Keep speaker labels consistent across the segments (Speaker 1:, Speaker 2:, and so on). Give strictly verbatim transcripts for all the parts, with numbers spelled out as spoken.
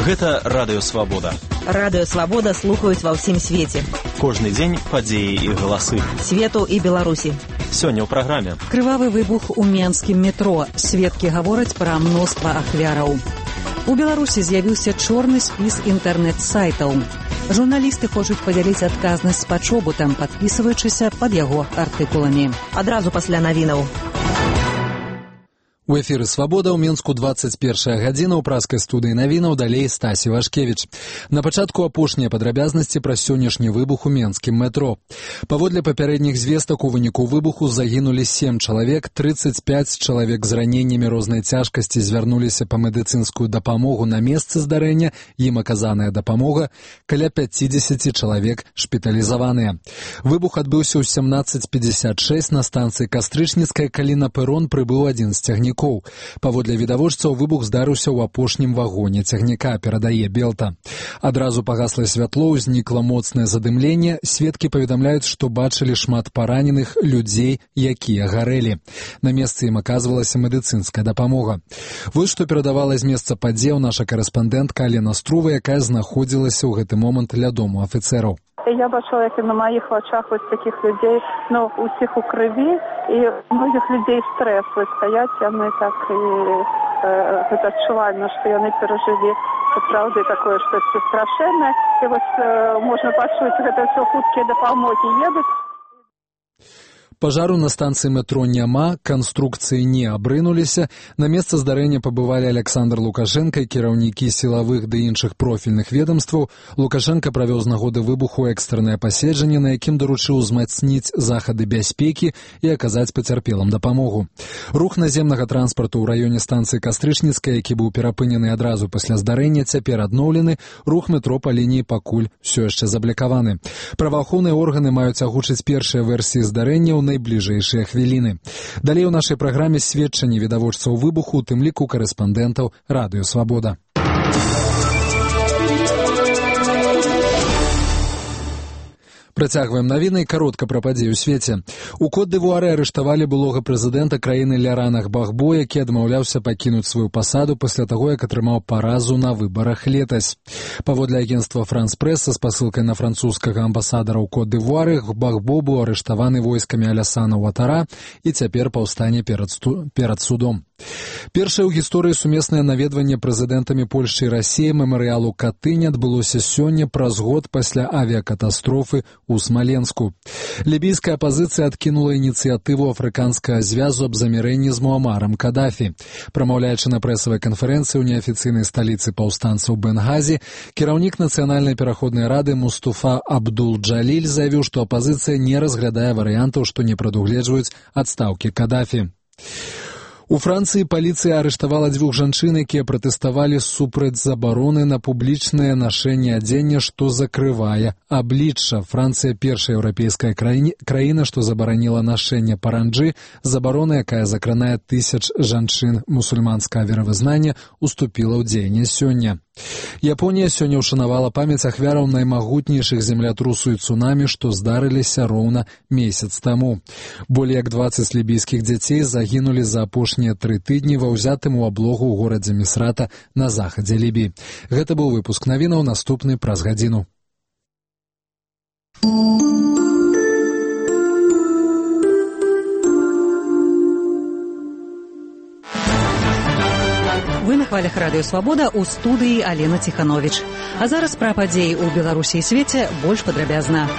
Speaker 1: Гэта Радыё Свабода.
Speaker 2: Радыё Свабода слухаюць ва ўсім свеце.
Speaker 1: Кожны дзень падзеі і галасы.
Speaker 2: Свету і Беларусі.
Speaker 1: Сёння ў праграме.
Speaker 3: Крывавы выбух у менскім метро. Сведкі гавораць пра мноства ахвяраў. У Беларусі з'явіўся чорны спіс інтэрнэт-сайтаў. Журналісты хочуць падзяліць адказнасць з пачобутам, падпісваючыся пад яго артыкуламі.
Speaker 2: Адразу пасля навінаў.
Speaker 4: У эфіры «Свабода» ў Менску двадцать першая гадзіна, ў праскай студыі навінаў, далей Стасі Вашкевіч. На пачатку апошнія падрабязнасці пра сённяшні выбух у менскім метро. Паводле папярэдніх звестак, у выніку выбуху загінулі сем чалавек, тридцать пять чалавек з раненнямі рознай цяжкасці звярнуліся па медыцынскую дапамогу на месцы здарэння, ім аказаная дапамога, каля пятьдесят чалавек шпіталізаваныя. Выбух адбыўся ў семнадцать пятьдесят шесть на станцыі Кастрычніцкай, калі на пэрон прыбыў адзін з цягнікоў. Паводле відавочцаў, выбух здарыўся ў апошнім вагоне цягніка, перадае Белта. Адразу пагасла святло, узнікла моцнае задымленне. Сведкі паведамляюць, што бачылі шмат параненых людзей, якія гарэлі. На месцы ім аказвалася медыцынская дапамога. Вось што перадавала з месца падзеяў наша карэспандэнтка Алена Струва, якая знаходзілася ў гэты момант ля дому афіцэраў.
Speaker 5: Я бачила, як на моїх очах ось таких людей, ну, усіх у крові, і многих людей стрес ось стоять, і ми так і е, відчуваємо, що вони пережили, справді, таке щось страшенне. І ось е, можна бачити, що це все хуткі допомоги їдуть.
Speaker 4: Пажару на станцыі метро няма, канструкцыі не абрынуліся. На месца здарэння пабывалі Александр Лукашенко і кіраўнікі сілавых ды іншых профільных ведомстваў. Лукашенко правёў з нагоды выбуху экстраннае паседжанне, на якім даручыў узмацніць захады бяспекі і аказаць пацярпелым дапамогу. Рух наземнага транспарту ў раёне станцыі Кастрычніцкай, які быў перапынены адразу пасля здарэння, цяпер адноўлены. Рух метро па лініі пакуль усё яшчэ заблакаваны. Праваахоўныя органы маюць агучыць першыя версіі здарэння ў найбліжэйшыя хвіліны. Далей у нашай праграме сведчанні відавочцаў выбуху, у тым ліку карэспандэнтаў Радыё Свабода. Працягваем навіны, каротка пра падзеі ў свеце. У Кот-д'Івуары арыштавалі былога прэзідэнта краіны Ляранах Багбо, які адмаўляўся пакінуць сваю пасаду пасля таго, як атрымаў паразу на выбарах летась. Паводле агенцтва Франс-Прэс са спасылкай на французскага амбасадара ў Кот-д'Івуары, Багбо быў арыштаваны войскамі Алясана Уатара і цяпер паўстане перад, сту... перад судом. Першае ў гісторыі сумеснае наведванне прэзідэнтамі Польшчы і Расіі мемарыялу Катынь адбылося сёння праз год пасля авіякатастрофы у Смаленску. Лібійская апазіцыя адкінула ініцыятыву афрыканскага звязу аб замірэнні з Муамарам Кадафі. Прамаўляючы на прэсавай канферэнцыі ў неафіцыйнай сталіцы паўстанцаў Бенгазі, кіраўнік нацыянальнай пераходнай рады Мустафа Абдул-Джаліль заявіў, што апазіцыя не разглядае варыянтаў, што не прадугледжваюць адстаўкі Кадафі. У Францыі паліцыя арыштавала дзвюх жанчын, якія пратэставалі супраць забароны на публічнае нашэнне адзення, што закрывае аблічча. Францыя першая еўрапейская краіна, што забараніла нашэнне паранджы. Забарона, якая закранае тысяч жанчын мусульманскага веравызнання, уступіла ў дзеянне сёння. Японія сёння ўшанавала памяць ахвяраў наймагутнейшых землятрусу і цунамі, што здарыліся роўна месяц таму. Болей як дваццаць лібійскіх дзяцей загінулі за апошнія тры тыдні ва ўзятым у аблогу ў горадзе Місрата на захадзе Лібіі. Гэта быў выпуск навінаў, наступны праз гадзіну.
Speaker 3: Вы на хвалях Радыё Свабода, у студыі Алена Ціхановіч. А зараз пра падзеі ў Беларусі і свеце больш падрабязна.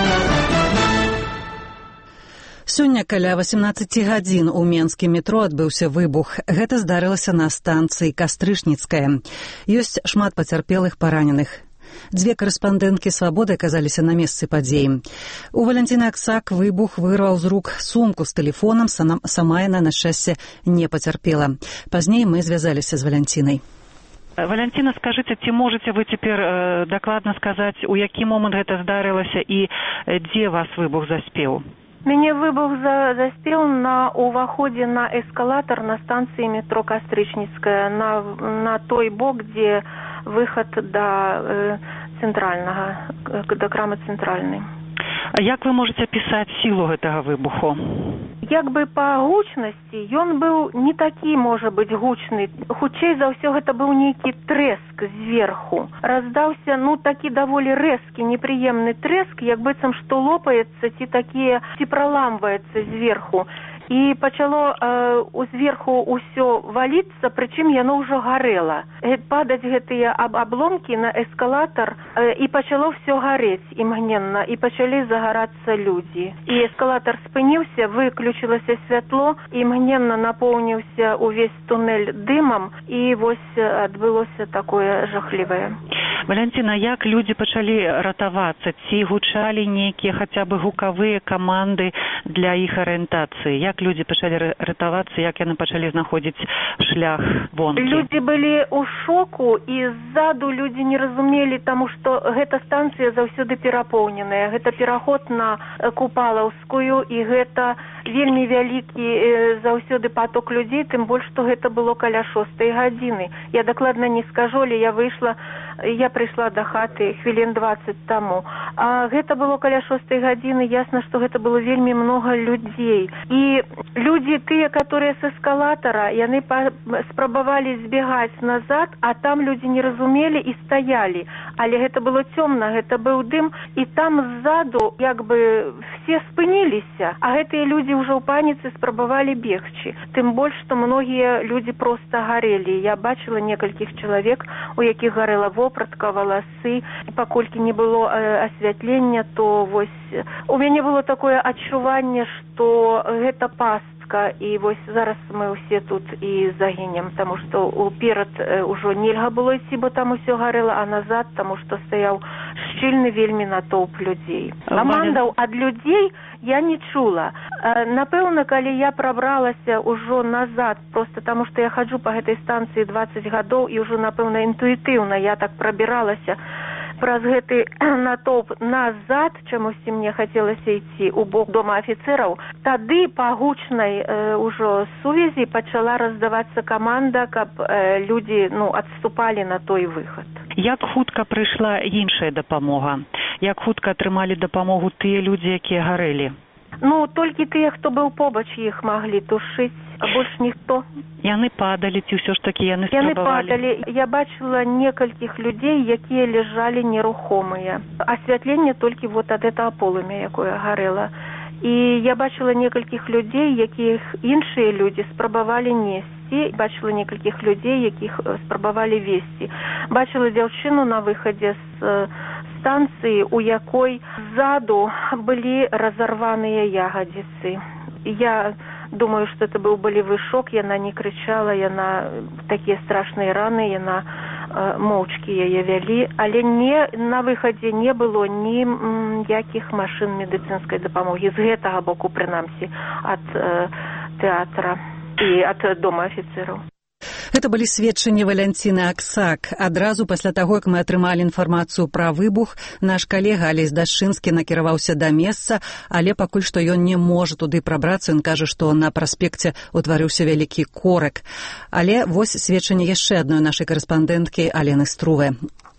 Speaker 3: Сёння каля восемнадцати гадзін у менскім метро адбыўся выбух. Гэта здарылася на станцыі Кастрычніцкая. Ёсць шмат пацярпелых параненых. Дзве карэспандэнткі «Свабоды» аказаліся на месцы падзеі. У Валянціны Аксак выбух вырваў з рук сумку з тэлефонам, сама яна, на шчасце, не пацярпела. Пазней мы звязаліся з Валянцінай.
Speaker 6: Валянціна, скажыце, ці можаце вы цяпер э, дакладна сказаць, у які момант гэта здарылася і дзе вас выбух заспеў?
Speaker 5: Мяне выбух за, заспеў на ўваходзе на эскалатар на станцыі метро Кастрычніцкая, на, на той бок, дзе выхад да э, цэнтральнага, да крамы цэнтральнай.
Speaker 6: А як вы можаце апісаць сілу гэтага выбуху?
Speaker 7: як бы па гучнасці ён быў не такі, можа быць, гучны. Хутчэй за ўсё гэта быў нейкі трэск зверху. Раздаўся, ну, такі даволі рэзкі, непрыемны трэск, як быццам што лопаецца, ці такія, ці праламваецца зверху. І пачало э, зверху ўсё валіцца, прычым яно ўжо гарэла. Падаць гэтыя аб абломкі на эскалатар, э, і пачало ўсё гарэць імгненна, і пачалі загарацца людзі. І эскалатар спыніўся, выключылася святло, імгненна напоўніўся увесь тунэль дымам, і вось адбылося такое жахлівае.
Speaker 6: Валянціна, як людзі пачалі ратавацца? Ці гучалі нейкія хаця бы гукавыя каманды для іх арыентацыі? Як людзі пачалі ратавацца, як яны пачалі знаходзіць шлях вонкі?
Speaker 7: Людзі былі ў шоку, і ззаду людзі не разумелі, таму што гэта станцыя заўсёды перапоўненая. Гэта пераход на Купалаўскую, і гэта вельмі вялікі э, заўсёды паток людзей, тым больш, што гэта было каля шостай гадзіны. Я дакладна не скажу, але я выйшла, я прыйшла да хаты хвілін дваццаць таму. А гэта было каля шостай гадзіны, ясна, што гэта было вельмі многа людзей. І людзі тыя, которые з эскалатара, яны спрабавалі збегаць назад, а там людзі не разумелі і стаялі. Але гэта было цёмна, гэта быў дым, і там ззаду як бы все спыніліся, а гэтыя людзі ўжо ў паніцы спрабавалі бегчы. Тым больш, што многія людзі проста гарэлі. Я бачыла некалькіх чалавек, у якіх гарэла вопратка, валасы. Паколькі не было э, асвятлення, то вось у мяне было такое адчуванне, што гэта пастка, і вось зараз мы ўсе тут і загінем, таму што уперад э, ўжо нельга было ісці, бо там усё гарэла, а назад, таму што стаяў шчыльны вельмі натоўп людзей. Камандаў ад людзей я не чула. Напэўна, калі я прабралася ўжо назад, просто таму што я хаджу па гэтай станцыі дваццаць гадоў, і ўжо, напэўна, інтуітыўна я так прабіралася праз гэты натоўп назад, чамусьці мне хацелася ісці ў бок дома афіцэраў, тады па гучнай э, ўжо сувязі пачала раздавацца каманда, каб э, людзі ну, адступалі на той выхад.
Speaker 6: Як хутка прыйшла іншая дапамога? Як хутка атрымалі дапамогу тыя людзі, якія гарэлі?
Speaker 7: Ну, толькі тыя, хто быў побач, іх маглі тушыць, а больш ніхто.
Speaker 6: Яны падалі, ці ўсё ж такі яны спрабавалі?
Speaker 7: Яны падалі. Я бачыла некалькіх людзей, якія ляжалі нерухомыя. Асвятленне толькі вот ад гэтага полымя, якое гарэла. І я бачыла некалькіх людзей, якіх іншыя людзі спрабавалі несці. Бачыла некалькіх людзей, якіх спрабавалі весці. Бачыла дзяўчыну на выхадзе з станцыі, у якой ззаду былі разарваныя ягадзіцы. Я думаю, што это быў балевы шок, яна не крычала, яна такія страшныя раны, яна э, моўчкі яе вялі, але не, на выхадзе не было ніякіх машын медыцынскай дапамогі, з гэтага боку, прынамсі, ад э, тэатра і ад дома афіцэраў.
Speaker 3: Гэта былі сведчанні Валянціны Аксак. Адразу пасля таго, як мы атрымалі інфармацыю пра выбух, наш калега Алесь Дашчынскі накіраваўся да месца, але пакуль што ён не можа туды прабрацца. Ён кажа, што на праспекце утварыўся вялікі корак. Але вось сведчанне яшчэ адной нашай карэспандэнткі Алены Струве.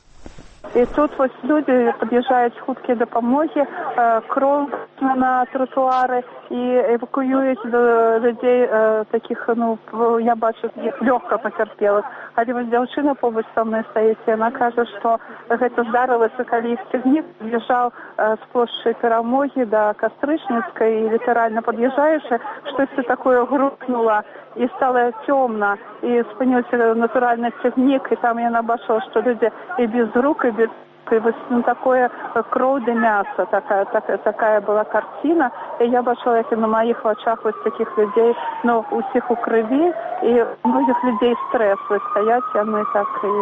Speaker 5: І тут ось люди під'їжджають хуткі допомоги, кров на тротуари і евакуюють до людей таких, ну, я бачу, їх легко потерпілих. Але ось дівчина побач со мною стоїть, і вона каже, що це здарилося, коли їх цягнік під'їжджав з площі Перемоги до Кастричницької, і літерально під'їжджаючи, щось таке грукнуло. І стало темно, і спинився натуральний цягнік, і там я набачила, що люди і без рук, і без и вот ну, такое кров до мяса, такая, такая, такая была картина. И я бачила, як на моих очах вот таких людей, ну, у всех у крови, и у многих людей стресс. Вот стоять, и мы так и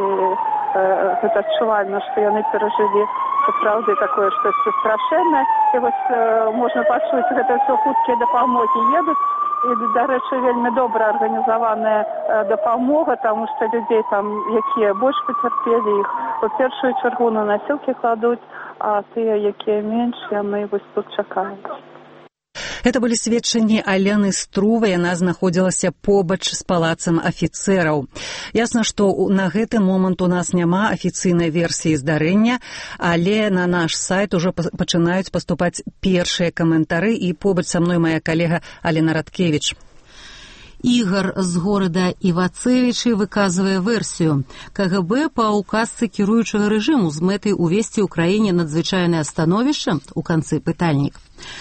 Speaker 5: э, это отчувально, что они пережили, что правда такое, что это страшенное. И вот э, можно почувствовать, как это все худкие допомоги едут. І, до речі, вельми добре організована допомога, тому що людей, там, які більш потерпіли, їх у першу чергу на носилки кладуть, а ті, які менші, вони ось тут чекають.
Speaker 3: Гэта былі сведчанні Алены Струвай, яна знаходзілася побач з палацам афіцэраў. Ясна, што на гэты момант у нас няма афіцыйнай версіі здарэння, але на наш сайт ужо пачынаюць паступаць першыя каментары, і побач са мной моя калега Алена Радкевіч.
Speaker 8: Ігар з горада Івацевічы выказвае версію. КГБ па указцы кіруючага рэжыму з мэтай увесці ў краіне надзвычайнае становішча, у канцы пытальнік.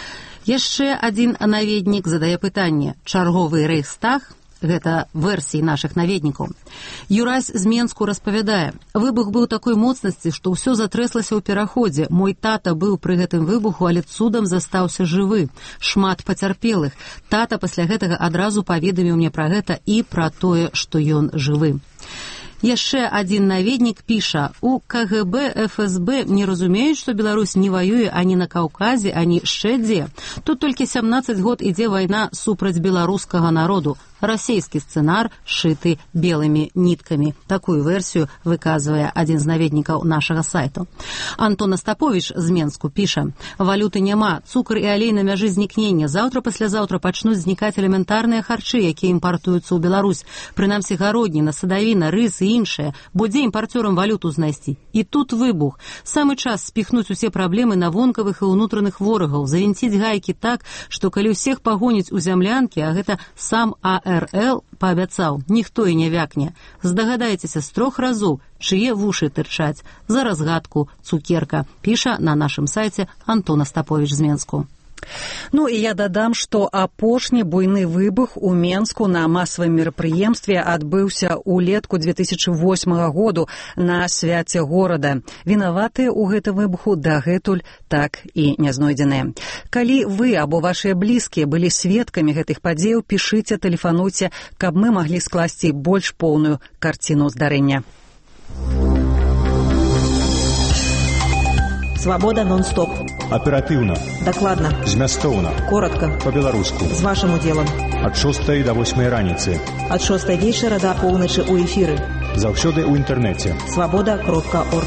Speaker 8: Яшчэ адзін наведнік задае пытанне. Чарговы рэйхстаг? Гэта версіі нашых наведнікаў. Юрась з Менску распавядае. Выбух быў такой моцнасці, што ўсё затрэслася ў пераходзе. Мой тата быў пры гэтым выбуху, але цудам застаўся жывы. Шмат пацярпелых. Тата пасля гэтага адразу паведаміў мне пра гэта і пра тое, што ён жывы. Яшчэ адзін наведнік піша, у КГБ, ФСБ не разумеюць, што Беларусь не ваюе ані на Каўказе, ані яшчэ дзе. Тут толькі сямнаццаць год ідзе вайна супраць беларускага народу. Расійскі сцэнар шыты белымі ніткамі. Такую версію выказвае адзін з наведнікаў нашага сайту. Антон Астаповіч з Менску піша, валюты няма, цукар і алей на мяжы знікнення. Заўтра-паслязаўтра пачнуць знікаць элементарныя харчы, якія імпартуюцца ў Беларусь. Прынамсі гародніна, садавіна, рыс і іншае. Бо дзе імпарцёрам валюту знайсці? І тут выбух. Самы час спіхнуць усе праблемы на вонкавых і ўнутраных ворагаў, завінціць гайкі так, што калі ўсіх пагоніць у зямлянкі, а гэта сам А Р Л паабяцаў, ніхто і не вякне. Здагадайцеся з трох разоў, чые вушы тырчаць. За разгадку цукерка, піша на нашым сайце Антон Астаповіч з Менску.
Speaker 3: Ну і я дадам, што апошні буйны выбух у Менску на масавым мерапрыемстве адбыўся ўлетку две тысячы восьмага году на свяце горада. Вінаватыя ў гэты выбуху дагэтуль так і не знойдзеныя. Калі вы або вашыя блізкія былі сведкамі гэтых падзеяў, пішыце, тэлефануйце, каб мы маглі скласці больш поўную карціну здарэння.
Speaker 2: Свабода нон-стоп.
Speaker 9: Аператыўна.
Speaker 2: Дакладна.
Speaker 9: Змястоўна.
Speaker 2: Коротка.
Speaker 9: Па-беларуску.
Speaker 2: З вашым удзелам.
Speaker 9: Ад шостай да восьмай раніцы.
Speaker 2: Ад шостай вечара да поўначы ў эфіры.
Speaker 9: Заўсёды ў інтэрнэце.
Speaker 2: свабода кропка орг.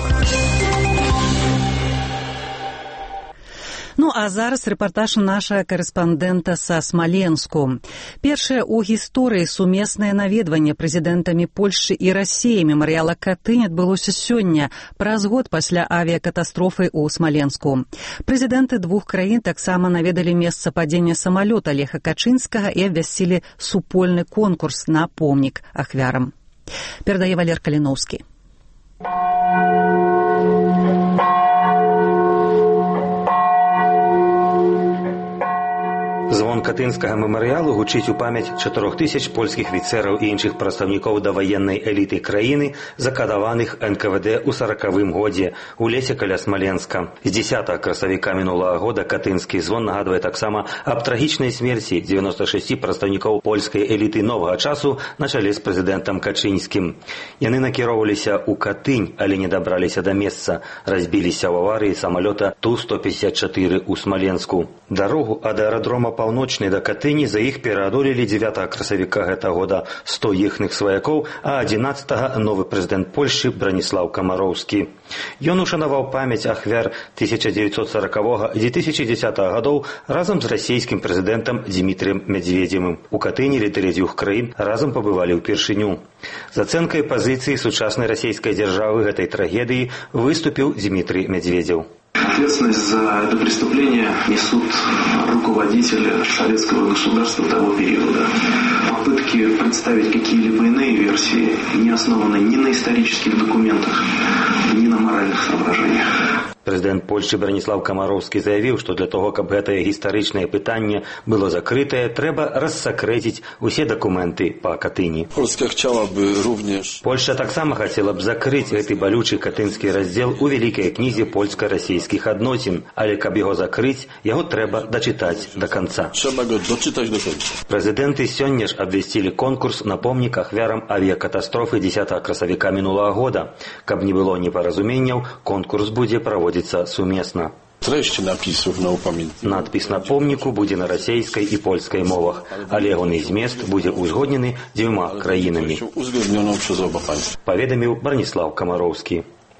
Speaker 3: Ну, а зараз рэпартаж нашага карэспандэнта са Смаленску. Першае ў гісторыі сумеснае наведванне прэзідэнтамі Польшчы і Расіі мемарыяла Катынь адбылося сёння, праз год пасля авіякатастрофы ў Смаленску. Прэзідэнты двух краін таксама наведалі месца падзення самалёта Леха Качынскага і абвясцілі супольны конкурс на помнік ахвярам. Перадае Валер Каліноўскі.
Speaker 10: Звон катынскага мемарыялу гучыць у памяць чатырох тысяч польскіх афіцэраў і іншых прадстаўнікоў даваеннай эліты краіны, закадаваных эн ка вэ дэ ў саракавым годзе у лесе каля Смаленска. З дзесятага красавіка мінулага года катынскі звон нагадвае таксама аб трагічнай смерці дзевяноста шасці прадстаўнікоў польскай эліты новага часу на чале з прэзідэнтам Качынскім. Яны накіроўваліся ў Катынь, але не дабраліся да месца, разбіліся ў аварыі самалёта Ту сто пятьдесят четыре ў Смаленску. Дарогу ад аэрадрома паўночнай да Катыні за іх пераадолелі дзевятага красавіка гэтага года сто іхных сваякоў, а адзінаццатага новы прэзідэнт Польшчы Браніслаў Камароўскі. Ён ушанаваў памяць ахвяр тысяча дзевяцьсот сорокавога і две тысячи дзесятага гадоў разам з расійскім прэзідэнтам Дзімітрыем Медзведзевым. У Катыні лідары дзвюх краін разам пабывалі ўпершыню. З ацэнкай пазіцыі сучаснай расійскай дзяржавы гэтай трагедыі выступіў Дзімітрый Медзведзев.
Speaker 11: Ответственность за это преступление несут руководители советского государства того периода. Попытки представить какие-либо иные версии не основаны ни на исторических документах, ни на моральных соображениях.
Speaker 10: Прэзідэнт Польшчы Браніслаў Камароўскі заявіў, што для того, каб гэтае гістарычнае пытанне было закрытае, трэба рассакрэціць усе дакументы па Катыні.
Speaker 12: Польска chciała by również...
Speaker 10: Польшча таксама хацела б закрыць гэты балючы катынскі раздзел у вялікай кнізе польска-расійскіх адносін, але каб яго закрыць, яго трэба дачытаць да канца.
Speaker 12: Трэба го дачытаць да канца.
Speaker 10: Прэзідэнты сёння ж абвясцілі конкурс на помнік ахвярам авіякатастрофы дзесятага красавіка мінулага года. Каб не было непаразуменняў, конкурс будзе праводзіцца сумесна.
Speaker 12: Treść napisów na upamiętnieniu.
Speaker 10: Надпіс на помніку будзе на расійскай і польскай мовах, але ягоны змест будзе ўзгоднены дзвюма краінамі.
Speaker 12: Uzgodnioną przez oba państwa.
Speaker 10: Паведаміў Браніслаў Камароўскі.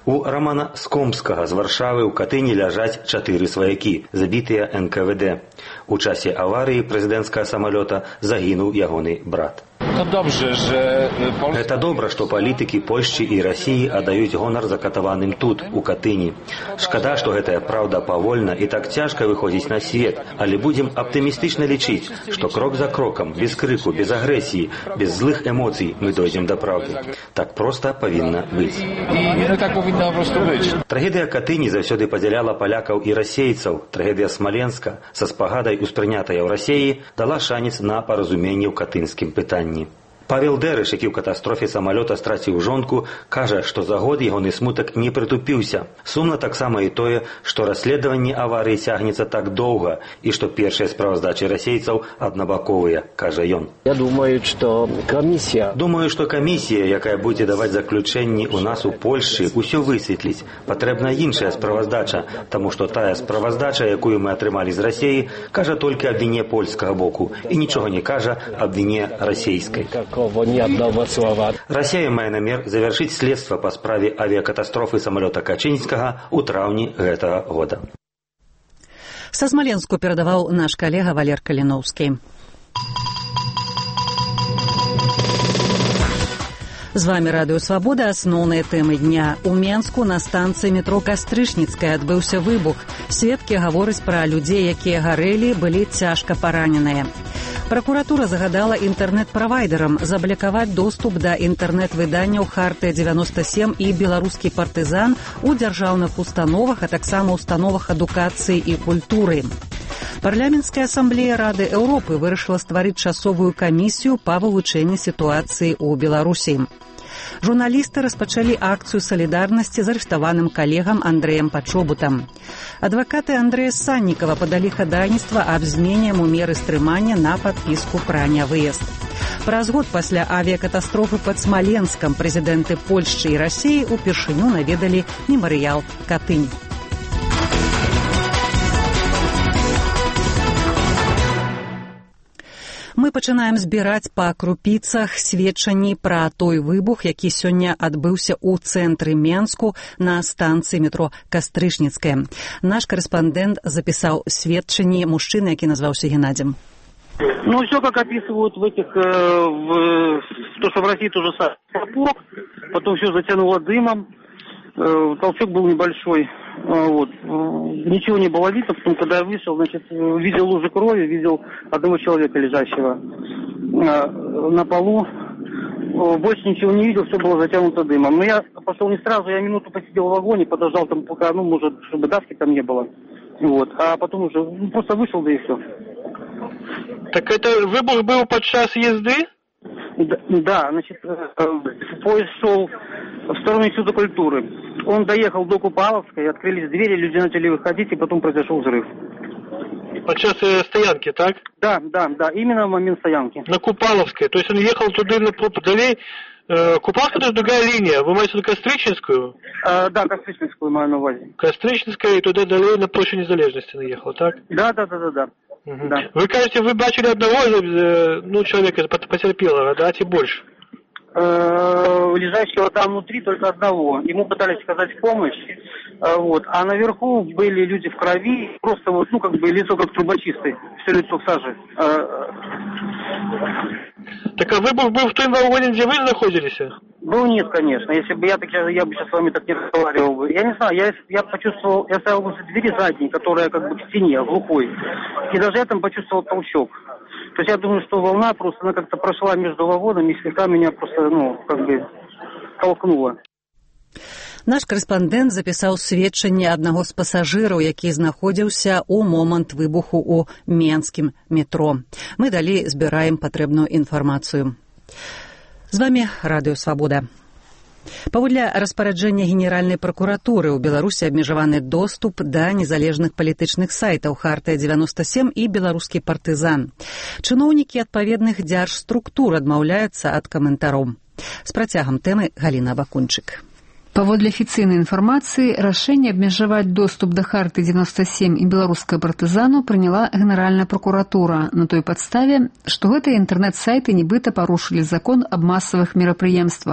Speaker 10: У Рамана Скомскага з Варшавы ў Катыні ляжаць чатыры сваякі, забітыя эн ка вэ дэ. У часе аварыі прэзідэнцкага самалёта загінуў ягоны брат. Гэта добра, што палітыкі Польшчы і Расіі аддаюць гонар закатаваным тут, у Катыні. Шкада, што гэтая праўда павольна і так цяжка выходзіць на свет, але будзем аптымістычна лічыць, што крок за крокам, без крыку, без агрэсіі, без злых эмоцый мы дойдзем да праўды. Так проста павінна быць. Трагедыя Катыні заўсёды падзяляла палякаў і расейцаў. Трагедыя Смаленска, са спагадай успрынятая ў Расіі, дала шанец на паразуменне ў катынскім пытанні. Павел Дэрыш, які ў катастрофе самалёта страціў жонку, кажа, што за год ягоны смутак не прытупіўся. Сумна таксама і тое, што расследаванне аварыі цягнецца так доўга і што першыя справаздачы расейцаў аднабаковыя, кажа ён.
Speaker 13: Я думаю, што камісія...
Speaker 10: Думаю, што камісія, якая будзе даваць заключэнні ў нас у Польшчы, усё высветліць. Патрэбна іншая справаздача, таму што тая справаздача, якую мы атрымалі з Расіі, кажа толькі аб віне польскага боку і нічога не кажа аб віне расійскай. Расія мае намер завяршыць следства па справе авіякатастрофы самалёта Качынскага ў траўні гэтага года.
Speaker 3: Са Смаленску перадаваў наш калега Валер Каліноўскі. З вами Радыё Свабода. Асноўныя тэмы дня. У Менску на станцыі метро Кастрычніцкая адбыўся выбух. Сведкі гавораць пра людзей, якія гарэлі, былі цяжка параненыя. Пракуратура загадала інтэрнэт-правайдерам заблокаваць доступ да інтэрнэт-выданняў «Хартыя дзевяноста сем» і «Беларускі партызан» у дзяржаўных установах, а таксама установах адукацыі і культуры. Парламенцкая асамблея Рады Еўропы вырашыла стварыць часовую камісію па вывучэнні сітуацыі ў Беларусі. Журналісты распачалі акцыю салідарнасці з арыштаваным калегам Андрэем Пачобутам. Адвакаты Андрэя Саннікава падалі хадайніцтва аб змене яму меры стрымання на падпіску пра нявыезд. Праз год пасля авіякатастрофы пад Смаленскам прэзідэнты Польшчы і Расіі упершыню наведалі мемарыял Катынь. Мы пачынаем збіраць па крупіцах сведчанні пра той выбух, які сёння адбыўся ў цэнтры Менску на станцыі метро Кастрычніцкая. Наш корэспандэнт запісаў сведчанні мужчыны, які назваўся Геннадзем.
Speaker 14: Ну, все как описывают в этих, э, в, то, что в России тоже сапог, потом все затянуло дымом, э, толчок был небольшой. Вот. Ничего не было видно, потом, когда я вышел, значит, видел лужи крови, видел одного человека, лежащего на полу. Больше ничего не видел, все было затянуто дымом. Но я пошел не сразу, я минуту посидел в вагоне, подождал там, пока, ну, может, чтобы давки там не было. Вот. А потом уже ну, просто вышел, да и все.
Speaker 15: Так это выбух был под час езды?
Speaker 14: Да, да, значит, поезд шел в сторону Института культуры. Он доехал до Купаловской, открылись двери, люди начали выходить, и потом произошел взрыв.
Speaker 15: Под час стоянки, так?
Speaker 14: Да, да, да, именно в момент стоянки.
Speaker 15: На Купаловской, то есть он ехал туда, далее. Э, Купаловская — это другая линия, вы имеете в виду Кастрычницкую?
Speaker 14: А, да, Кастрычницкую маю на увазе.
Speaker 15: Кастрычницкая, и туда далее на площадь Незалежности наехал, так?
Speaker 14: Да, да, да, да, да.
Speaker 15: Угу.
Speaker 14: Да.
Speaker 15: Вы кажете, вы бачили одного, ну, человека потерпелого, да, и больше?
Speaker 14: Лежащего там внутри только одного. Ему пытались оказать помощь. Вот. А наверху были люди в крови. Просто вот, ну, как бы лицо как трубочистой. Все лицо в саже.
Speaker 15: Так а выбух был в том вагоне, где вы находились?
Speaker 14: Ну, нет, конечно. Если бы я так, я, я бы сейчас с вами так не разговаривал бы. Я не знаю, я, я почувствовал, я стоял возле двери задней, которая как бы к стене, глухой. И даже я там почувствовал толчок. То есть я думаю, что волна просто, она как-то прошла между вагонами и слегка меня просто, ну, как бы толкнула.
Speaker 3: Наш корэспандэнт запісаў сведчанне аднаго з пасажыраў, які знаходзіўся ў момант выбуху ў менскім метро. Мы далей збіраем патрэбную інфармацыю. З вами Радыё Свабода. Паводле распараджэння Генеральнай пракуратуры ў Беларусі абмежаваны доступ да незалежных палітычных сайтаў «Хартыя дзевяноста сем» і «Беларускі партызан». Чыноўнікі адпаведных дзяржструктур адмаўляюцца ад каментароў. З працягам тэмы Галіна Бакунчык.
Speaker 16: Паводле афіцыйнай інфармацыі, рашэнне абмежаваць доступ да «Харты дзевяноста сем» і «Беларускага партызану» прыняла Генеральная пракуратура на той падставе, што гэтыя інтэрнэт-сайты нібыта парушылі закон аб масавых мерапрыемствах.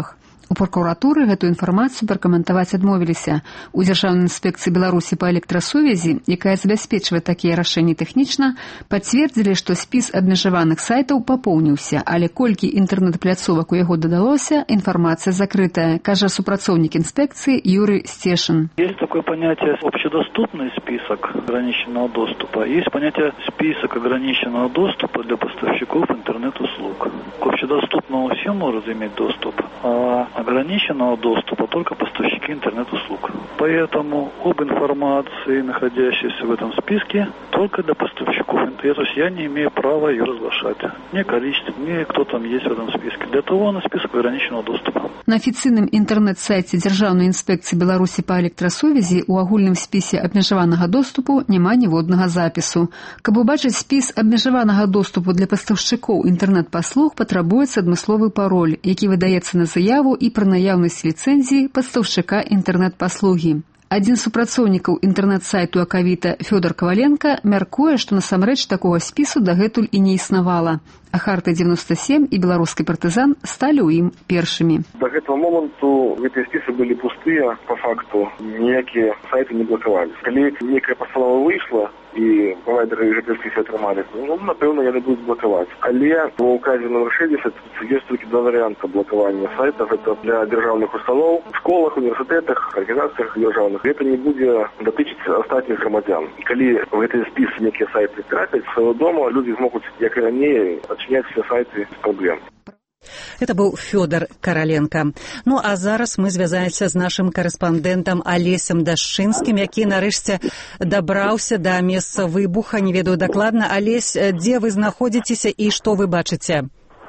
Speaker 16: У прокуратуры гэтую інфармацыю пракаментаваць адмовіліся. У Дзяржаўнай інспекцыі Беларусі па электрасувязі, якая забяспечвае такія рашэнні тэхнічна, пацвердзілі, што спіс абмежаваных сайтаў папоўніўся, але колькі інтэрнэт-пляцовак у яго дадалося, інфармацыя закрытая, кажа супрацоўнік инспекции Юрий Стешин.
Speaker 17: Есть такое понятие общедоступный список ограниченного доступа, есть понятие список ограниченного доступа для поставщиков интернет-услуг. К общедоступному все могут иметь доступ, а ограниченного доступа только поставщики интернет-услуг. Поэтому об информации, находящейся в этом списке, только для поставщиков интернета. То есть я не имею права ее разглашать. Ни количество, ни кто там есть в этом списке. Для того на список ограниченного доступа.
Speaker 16: На афіцыйным інтэрнэт-сайце Дзяржаўнай інспекцыі Беларусі па электрасувязі ў агульным спісе абмежаванага доступу няма ніводнага запісу. Каб убачыць спіс абмежаванага доступу для пастаўшчыкоў інтэрнэт-паслуг, патрабуецца адмысловы пароль, які выдаецца на заяву і пры наяўнасці ліцэнзіі пастаўшчыка інтэрнэт-паслугі. Адзін з супрацоўнікаў інтэрнэт-сайту Акавіта Фёдор Коваленко мяркуе, што насамрэч такога спісу дагэтуль і не існавала. А Харта девяносто семь і беларускі партызан сталі ў ім першымі.
Speaker 18: До гэтага моманту гэтыя спісы былі пустыя, па факту ніякія сайты не блакавались. Калі некая пастанова выйшла і правайдеры гэтыя спісы атрымалі, ну, напэўна, яны будуць блакаваць. Але ва ўказе номер шэсцьдесят ёсць толькі два варыянта блакавання сайтаў. Гэта для дзяржаўных устаноў, школах, універсітэтах, арганізацыях дзяржаўных. Гэта не будзе датычыць астатніх грамадзян. І калі в гэтыя спісы некія сайты трапяць з свайго дома, людзі змогуць, як і раней, адчыняць все сайты без праблем.
Speaker 3: Это быў Фёдор Караленко. Ну а зараз мы звязаемся з нашым карэспандэнтам Алесем Дашчынскім, які нарэшце дабраўся да месца выбуха. Не ведаю дакладна. Алесь, дзе вы знаходзіцеся і што вы бачыце?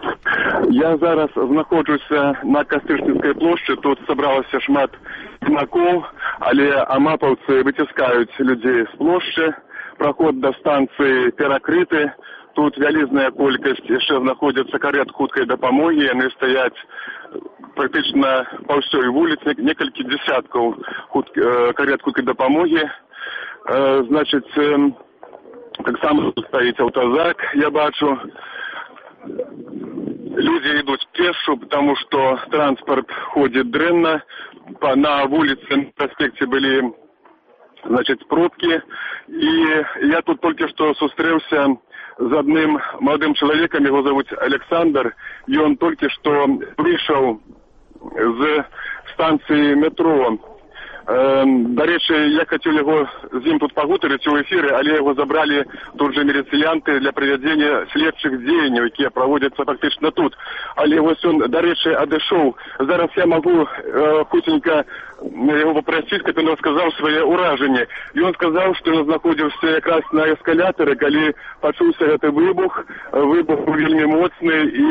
Speaker 19: Я зараз знаходжуся на Кастрычніцкай плошчы. Тут сабралася шмат знакоў, але амапаўцы выціскаюць людзей з плошчы. Праход да станцыі перакрыты. Тут вялізная колькасць яшчэ знаходзяцца карет хуткай дапамогі, яны стаяць практычна па ўсёй вуліцы, некалькі дзесяткаў хут, э, карет хуткай дапамогі. Э, значыць, э, таксама стаіць аўтазак, я бачу. Людзі ідуць пешшу, потому што транспарт ходзіць дрэнна. Па, на вуліцы, на праспекце былі, значыць, пробкі. І я тут толькі што сустрэўся з адным маладым чалавекам, яго завуць Александр, і ён толькі што прыйшаў з станцыі метро. Э, дарэчы, я хацеў яго з ім тут пагутарыць у эфіры, але яго забралі тут жа міліцыянты для правядзення следчых дзеянняў, якія праводзяцца фактычна тут. Але вось ён, дарэчы, адышоў. Зараз я магу э, хуценька яго папрасіць, каб ён расказаў свае ўражанні. І ён сказаў, што ён знаходзіўся якраз на эскалятары, калі пачуўся гэты выбух. Выбух вельмі моцны і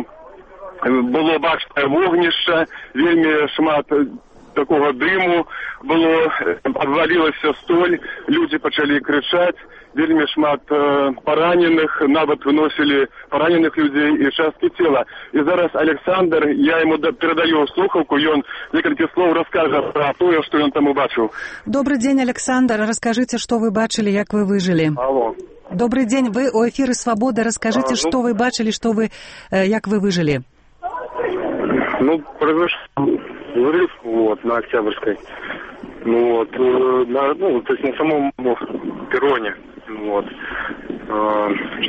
Speaker 19: было бачнае вогнішча, вельмі шмат такого дыму было, адвалілася столь, людзі пачалі крычаць, вельмі шмат э, параненых, нават выносілі параненых людзей і часткі цела. І зараз Александр, я яму перадаю слухаўку, ён некалькі слоў раскажа пра тое, што ён там убачыў.
Speaker 3: Добрый дзень, Александр, раскажыце, што вы бачылі, як вы выжылі.
Speaker 18: Алло.
Speaker 3: Добрый дзень, вы у эфіры «Свабода», раскажыце, а, ну... што вы бачылі, што вы, э, як вы выжылі.
Speaker 18: Ну, произошел взрыв, вот, на Октябрьской, ну, вот, э, на, ну, то есть на самом ну, перроне, вот, э,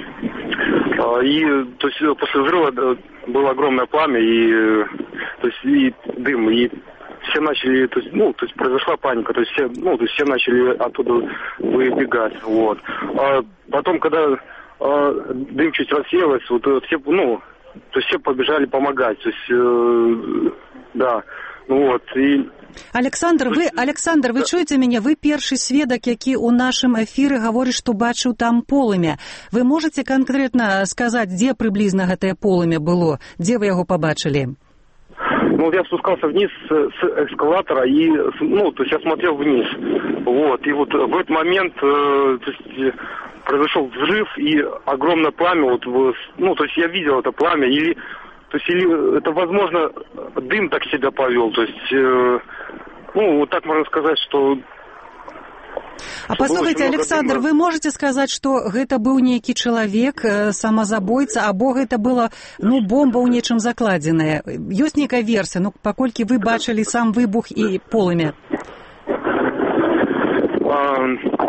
Speaker 18: э, и, то есть, после взрыва было огромное пламя, и, то есть, и дым, и все начали, то есть, ну, то есть, произошла паника, то есть, все, ну, то есть, все начали оттуда выбегать, вот, а потом, когда э, дым чуть рассеялось, вот, все, ну, то есть, все побежали помогать, то есть, э, да. Вот, і...
Speaker 3: Александр, вы, Александр, вы чуеце мяне? Вы першы сведак, які ў нашым эфіры гаворыць, што бачыў там полымя. Вы можете конкретно сказаць, дзе прыблізна гэтае полымя было? Дзе вы яго побачылі?
Speaker 18: Ну, я спускался вниз с, с эскалатора и, ну, то есть я смотрел вниз. Вот, и вот в этот момент, э, то есть, произошел взрыв и огромное пламя, вот, ну, то есть я видел это пламя, или... То есть, или это, возможно, дым так себя повел. То есть, э, ну, вот так можно сказать, что
Speaker 3: А паслухайце, Александр, вы можете сказаць, што гэта быў нейкі чалавек, самазабойца, або гэта была, ну, бомба ў нечым закладзеная? Ёсць нейкая версія, ну, паколькі вы бачылі сам выбух і полымя?
Speaker 18: А,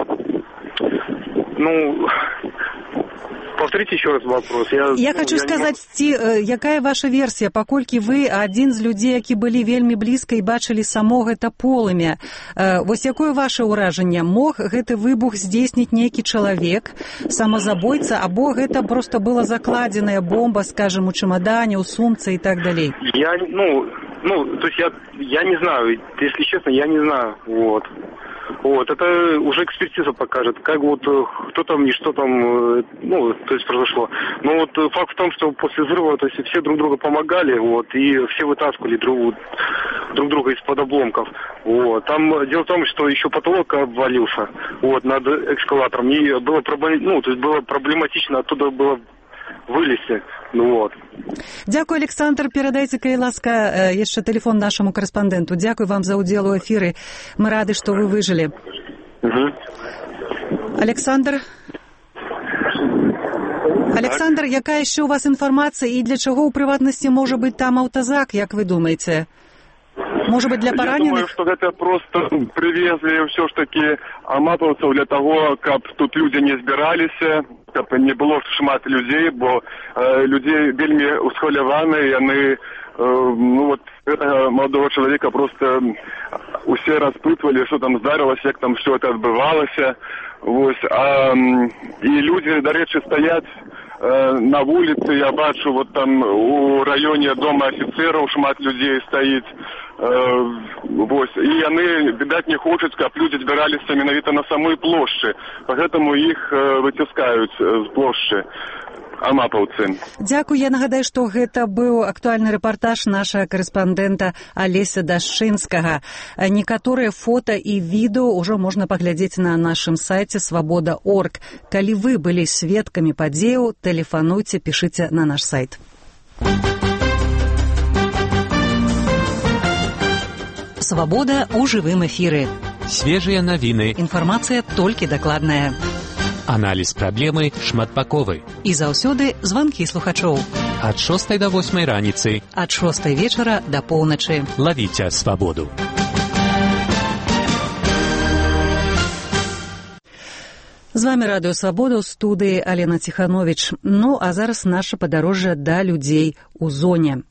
Speaker 18: ну... Повторите еще раз вопрос. Я,
Speaker 3: я
Speaker 18: ну,
Speaker 3: хочу
Speaker 18: я
Speaker 3: сказаць, ці, якая ваша версія, паколькі вы адзін з людзей, які былі вельмі блізка і бачылі само гэта полымя. Вось якое ваше ўражанне? Мог гэты выбух здзейсніць нейкі чалавек, самазабойца, або гэта просто была закладзеная бомба, скажем, у чемодане, у сумце и так далей?
Speaker 18: Я, ну, ну, то есть я, я не знаю, если честно, я не знаю, вот. Вот, это уже экспертиза покажет, как вот, кто там и что там, ну, то есть произошло. Но вот факт в том, что после взрыва, то есть все друг друга помогали, вот, и все вытаскивали друг, друг друга из-под обломков. Вот. Там дело в том, что еще потолок обвалился, вот, над эскалатором, и было, ну, то есть было проблематично оттуда было вылезти. Ну, вот.
Speaker 3: Дякую, Александр. Перадайте, калі ласка, яшчэ телефон нашему корреспонденту. Дякую вам за удзел у эфиры. Мы рады, что вы выжили.
Speaker 18: Угу.
Speaker 3: Александр? Александр, якая еще у вас информация и для чего, у прыватнасці, может быть там аўтазак, як вы думаете? Может быть, для пораненых?
Speaker 19: Я думаю, что это просто привезли все ж таки аматовцев для того, как тут люди не збиралися, каб не было шмат людей, бо э, людей вельми усхваляваны, и они, э, ну вот, этого молодого человека просто усе распытывали, что там здарилось, как там все это отбывалось. Вот, а, и люди, до речи, стоят э, на улице, я бачу, вот там у районе дома офицеров шмат людей стоит. Вось. І яны, відаць, не хочуць, каб людзі збіраліся менавіта на самой плошчы. Поэтому іх выціскаюць з плошчы амапаўцы.
Speaker 3: Дякую. Я нагадаю, што гэта быў актуальны рэпартаж нашага карэспандэнта Алеся Дашчынскага. Некаторыя фота і відэо ўжо можна паглядзець на нашым сайце свабода точка орг. Калі вы былі сведкамі падзеяў, тэлефануйце, пішыце на наш сайт. Свабода ў жывым эфіры.
Speaker 20: Свежыя навіны.
Speaker 3: Інфармацыя толькі дакладная.
Speaker 20: Аналіз праблемы шматбаковы.
Speaker 3: І заўсёды званкі слухачоў.
Speaker 20: Ад шостай да восьмай раніцы.
Speaker 3: Ад шостай вечара да поўначы.
Speaker 20: Лавіце свабоду.
Speaker 3: З вами Радыё Свабода, ў студыі Алена Ціхановіч. Ну, а зараз наша падарожжа да людзей у зоне.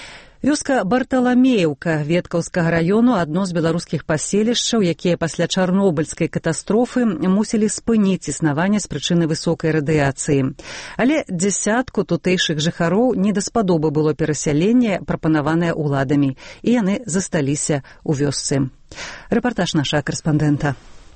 Speaker 3: Вёска Барталамеўка Веткаўскага раёну — адно з беларускіх паселішчаў, якія пасля чарнобыльскай катастрофы мусілі спыніць існаванне з прычыны высокай радыяцыі. Але дзясятку тутэйшых жыхароў не даспадобы было перасяленне, прапанаванае ўладамі, і яны засталіся ў вёсцы. Рэпартаж нашага карэспандэнта.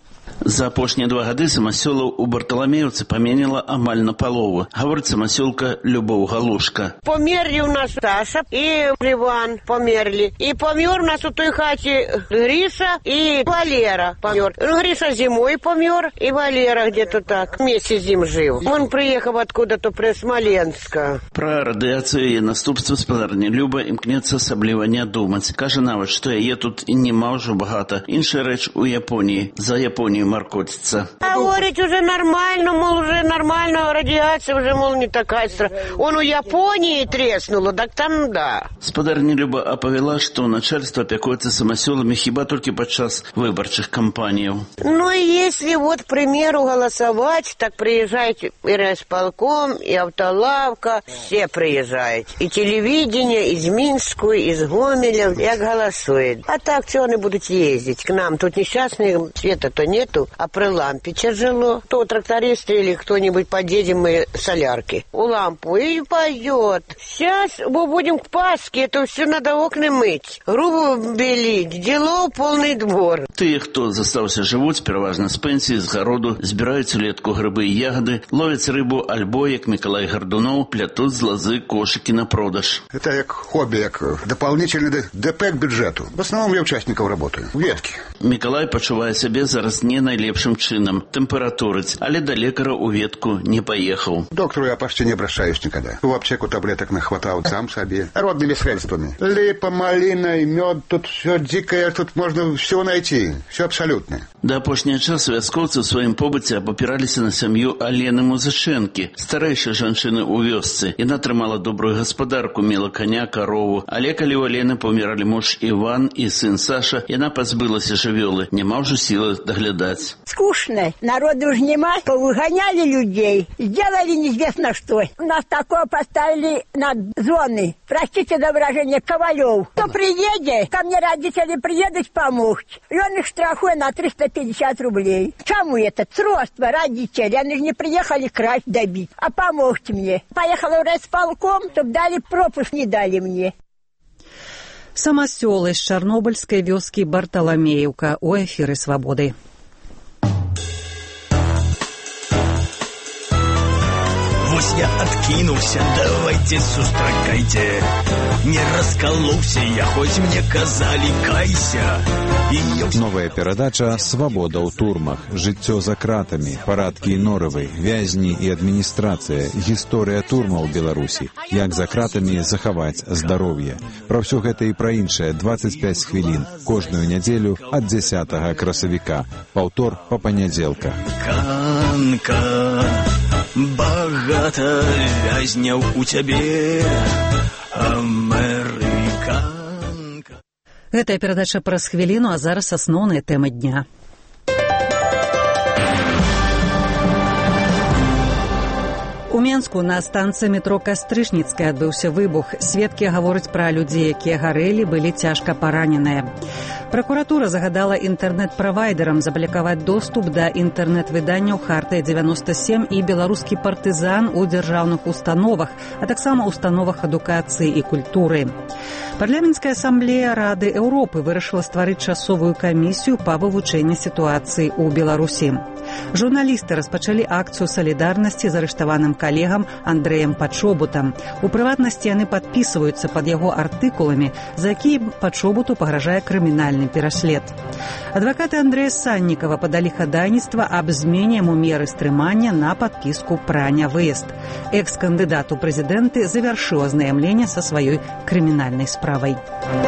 Speaker 21: За апошнія два гады самасёлаў у Барталамеўцы паменяла амаль напалову. Гаворыць самасёлка Любоў Галушка.
Speaker 22: Померлі ў нас Саша і Іван померлі. І помер у нас у той хаце Гриша і Валера помер. Гриша зимой помер, и Валера где-то так вместе с ним жил. Он приехал откуда-то при Смоленска.
Speaker 21: Пра радыяцыю і наступствы спадарня Люба імкнецца асабліва не думаць. Кажа нават, што яе тут і нема ўжо багата. Іншая рэч у Японіі. За Японію маркотится.
Speaker 22: А говорить уже нормально, мол, уже нормально, радиация уже, мол, не такая страшная. Он у Японии треснуло, так там да.
Speaker 21: Спадарня Люба апавяла, што начальство апякуецца самасёламі хіба толькі падчас выбарчых кампаніяў.
Speaker 22: Ну, и если вот, к примеру, голосовать, так приезжайте и райисполком, и автолавка, все приезжают. И телевидение, из Минску, из Гомеля, як голосует. А так, что они будут ездить к нам? Тут несчастных, света-то нет. А при лампе тяжело. То тракторист или кто-нибудь подъедем мы солярки. У лампу и пойдет. Сейчас мы будем к Пасхе, это все надо окна мыть. Грубо белить. Дело полный двор.
Speaker 21: Тыя, хто застаўся жывуць, пераважна з пенсіі, з гароду, збіраюць улетку грыбы і ягоды, ловяць рыбу, альбо, як Миколай Гордунов, плятуць з лозы кошыкі на продаж.
Speaker 23: Это як хобби, як дополнительный ДП к бюджету. В основном я участников работаю. Ветки.
Speaker 21: Миколай пачувае сябе зараз не не найлепшым чынам, тэмпературыць, але да лекара ў ветку не поехал.
Speaker 1: К доктору я почти не обращаюсь никогда. В аптеку таблеток нахватал сам себе. Родными средствами. Липа, малина, мед, тут все дикое, тут можно все найти. Все абсолютно.
Speaker 21: Да апошняга часу вяскоўцы ў сваім побыце абапіраліся на сям'ю Алены Музычэнкі, старэйшай жанчыны ў вёсцы. Яна трымала добрую гаспадарку, мела коня, корову. Але калі ў Алены паміралі муж Іван і сын Саша, яна пазбылася жывёлы. Няма ўжо сілы даглядаць.
Speaker 4: Скучно. Народу уж нема. Повыгоняли людей. Сделали неизвестно что. Нас такое поставили на зоны. Простите за выражение, Ковалев. Кто приедет, ко мне родители приедут помочь. И он их штрафует на триста пятьдесят рублей. Чему это? Сродство родителей. Они же не приехали красть добить. А помогите мне. Поехала в райисполком, чтобы дали пропуск, не дали мне.
Speaker 3: Самасёлы з чарнобыльскай вёскі Барталамеевка у эфіры «Свабоды».
Speaker 23: Вось я откинулся, давайте сустракайте. Не раскололся я, хоть мне казали кайся.
Speaker 24: Новая перадача «Свабода ў турмах», жыццё за кратамі, парадкі і норавы, вязні і адміністрацыя, гісторыя турмаў у Беларусі, як за кратамі захаваць здароўе. Пра ўсё гэта і пра іншае дваццаць пяць хвілін кожную нядзелю ад дзясятага красавіка, паўтор па панядзелках.
Speaker 23: Канка, багата вязняў у цябе, Амерыка.
Speaker 3: Гэтая перадача праз хвіліну, а зараз асноўныя тэмы дня. У Менску на станцыі метро Кастрычніцкая адбыўся выбух. Сведкі гавораць пра людзей, якія гарэлі, былі цяжка параненыя. Пракуратура загадала інтэрнэт-правайдерам заблокаваць доступ да інтэрнэт-выданняў «Хартыя дзевяноста сем» і «Беларускі партызан» у дзяржаўных установах, а таксама установах адукацыі і культуры. Парламенцкая асамблея Рады Еўропы вырашыла стварыць часовую камісію па вывучэнні сітуацыі ў Беларусі. Журналісты распачалі акцыю салідарнасці з арыштаваным калегам Андрэем Пачобутам. У прыватнасці яны падпісваюцца пад яго артыкуламі, за які Пачобуту пагражае крымінальны пераслед. Адвакаты Андрэя Саннікава падалі хадайніцтва аб змене яму меры стрымання на падпіску пра нявыезд. Экс-кандыдат у прэзідэнты завяршыў азнаямленне са сваёй крымінальнай справай.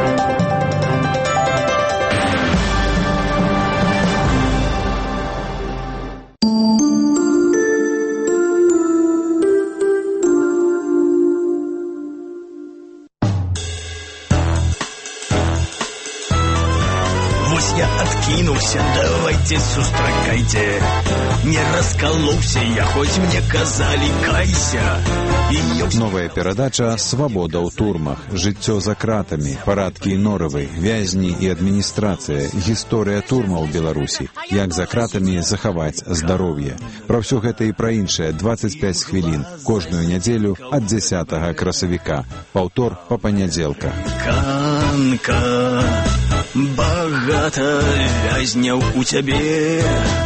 Speaker 23: Откинулся, давайте сустракайте. Не раскололся я, хоть мне казали кайся.
Speaker 24: Новая перадача «Свабода ў турмах», жыццё за кратамі, парадкі і норавы, вязні і адміністрацыя, гісторыя турмаў у Беларусі, як за кратамі захаваць здароўе. Пра ўсё гэта і пра іншае дваццаць пяць хвілін кожную нядзелю ад дзясятага красавіка, паўтор па панядзелках.
Speaker 23: Канка, багата вязняў у цябе,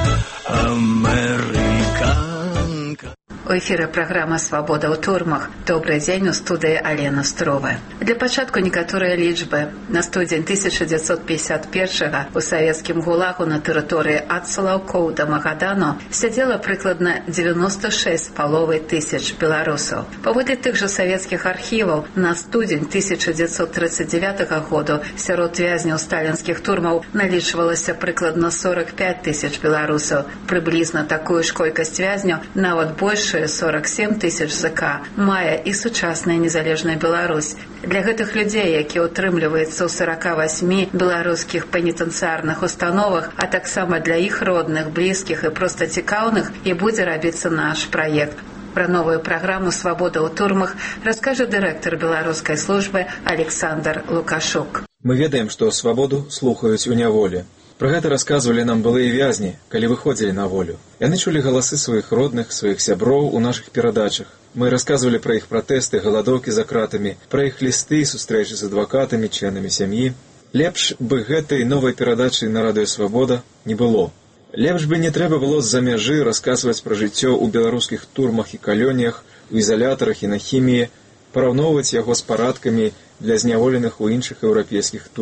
Speaker 23: Амерыка.
Speaker 25: У эфіры праграма «Свабода ў турмах». Добрый дзень, у студыі Алена Строва. Для пачатку некаторыя лічбы. На студзень тысяча дзевяцьсот пятьдесят первого у савецкім гулагу на тэрыторыі ад Салаўкоў да Магадану сядзела прыкладна девяносто шесть з паловай тысяч беларусаў. Паводле тых жа савецкіх архіваў, на студзень тысяча дзевяцьсот тридцать девятого году сярод вязняў сталінскіх турмаў налічвалася прыкладна сорок пять тысяч беларусаў. Прыблізна такую ж колькасць вязняў, нават больш сорок семь тысяч ЗК мае і сучасная незалежная Беларусь. Для гэтых людзей, якія ўтрымліваюцца ў сорока восьми беларускіх пенітэнцыярных установах, а таксама для іх родных, блізкіх і проста цікаўных, і будзе рабіцца наш праект. Пра новую праграму «Свабода ў турмах» раскажа дырэктар беларускай службы Александр Лукашук.
Speaker 26: Мы ведаем, што свабоду слухаюць у няволі. Пра гэта расказвалі нам былыя вязні, калі выходзілі на волю. Яны чулі галасы сваіх родных, сваіх сяброў у нашых перадачах. Мы расказвалі пра іх пратэсты, галадоўкі за кратамі, пра іх лісты, сустрэчы з адвакатамі, членамі сям'і. Лепш бы гэтай новай перадачы на радыё «Свабода» не было. Лепш бы не трэба было з-за мяжы расказваць пра жыццё ў беларускіх турмах і калоніях, у ізалятарах і на хіміі, параўноўваць яго з парадкамі для зняволеных у іншых еўрапейскіх турмах.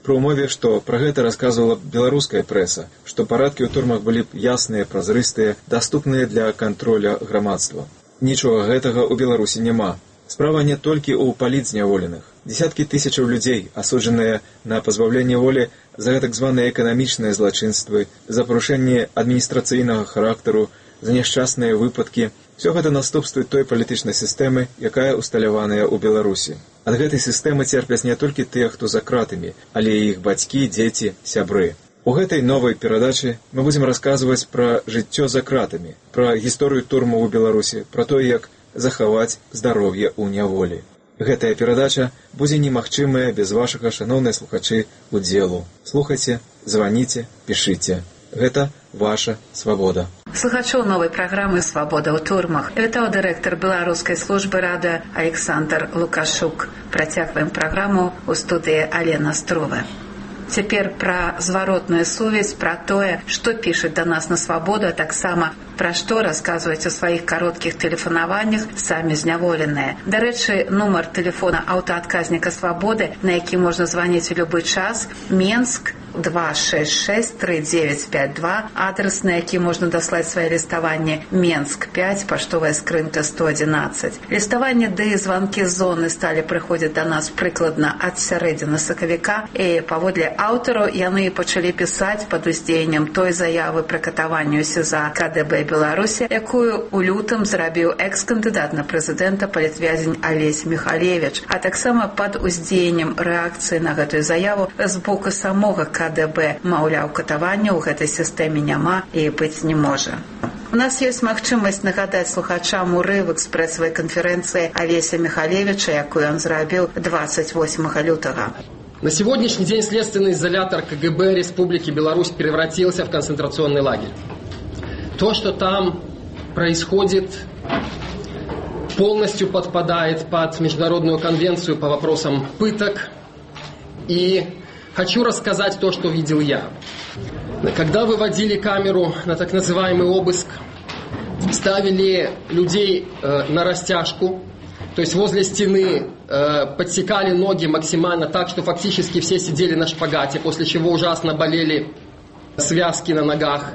Speaker 26: Пры ўмове, што пра гэта расказвала беларуская прэса, што парадкі ў турмах былі б ясныя, празрыстыя, даступныя для кантроля грамадства. Нічога гэтага ў Беларусі няма. Справа не толькі ў палітзняволеных. Десяткі тысячаў людзей, асуджаныя на пазбаўленне волі за так званыя эканамічныя злачынствы, за парушэнне адміністрацыйнага характару, за няшчасныя выпадкі. Все гэта наступствы той палітычнай сістэмы, якая усталяваная ў Беларусі. Ад гэтай сістэмы церпяць не толькі тыя, хто за кратамі, але і іх бацькі, дзеці, сябры. У гэтай новай перадачы мы будзем расказваць пра жыццё за кратамі, пра гісторыю турмаў у Беларусі, пра тое, як захаваць здароўе ў няволі. Гэтая перадача будзе немагчымая без вашага, шаноўныя слухачы, удзелу. Слухайце, званіце, пішыце. Гэта ваша свабода.
Speaker 25: Слухачоў новай праграмы «Свабода ў турмах» вітаў дырэктар беларускай службы радыё Александр Лукашук. Працягваем праграму ў студыі Алена Строва. Цяпер пра зваротную сувязь, пра тое, што пішуць да нас на свабоду, а таксама пра што расказваюць у сваіх кароткіх тэлефанаваннях самі зняволеныя. Дарэчы, нумар тэлефона аўтаадказніка свабоды, на які можна званіць у любы час, Менск два шэсць шэсць тры дзевяць пяць два, адрес, на які можна даслаць свае ліставанні Менск пяць, паштовая скрынка сто адзінаццаць. Ліставанне ды званкі з зоны сталі прыходзіць да нас прыкладна ад сярэдзіны сакавіка, і паводле аўтараў яны пачалі пісаць пад уздзеяннем той заявы пра катаванне ў СІЗА КДБ Беларусі, якую ў лютым зрабіў экс-кандыдат на прэзідэнта палітвязень Алесь Міхалевіч, а таксама пад уздзеяннем рэакцыі на гэтую заяву з боку самога КДБ, маўляў, катавання ў гэтай сістэме няма і быць не можа. У нас ёсць магчымасць нагадаць слухачам урывак з прэсавай канферэнцыі Алеся Міхалевіча, якую он зрабіў двадцать восьмого лютого.
Speaker 2: На сегодняшний день следственный изолятор КГБ Республики Беларусь превратился в концентрационный лагерь. То, что там происходит, полностью подпадает под Международную конвенцию по вопросам пыток. И хочу рассказать то, что видел я. Когда выводили камеру на так называемый обыск, ставили людей э, на растяжку, то есть возле стены э, подсекали ноги максимально так, что фактически все сидели на шпагате, после чего ужасно болели связки на ногах.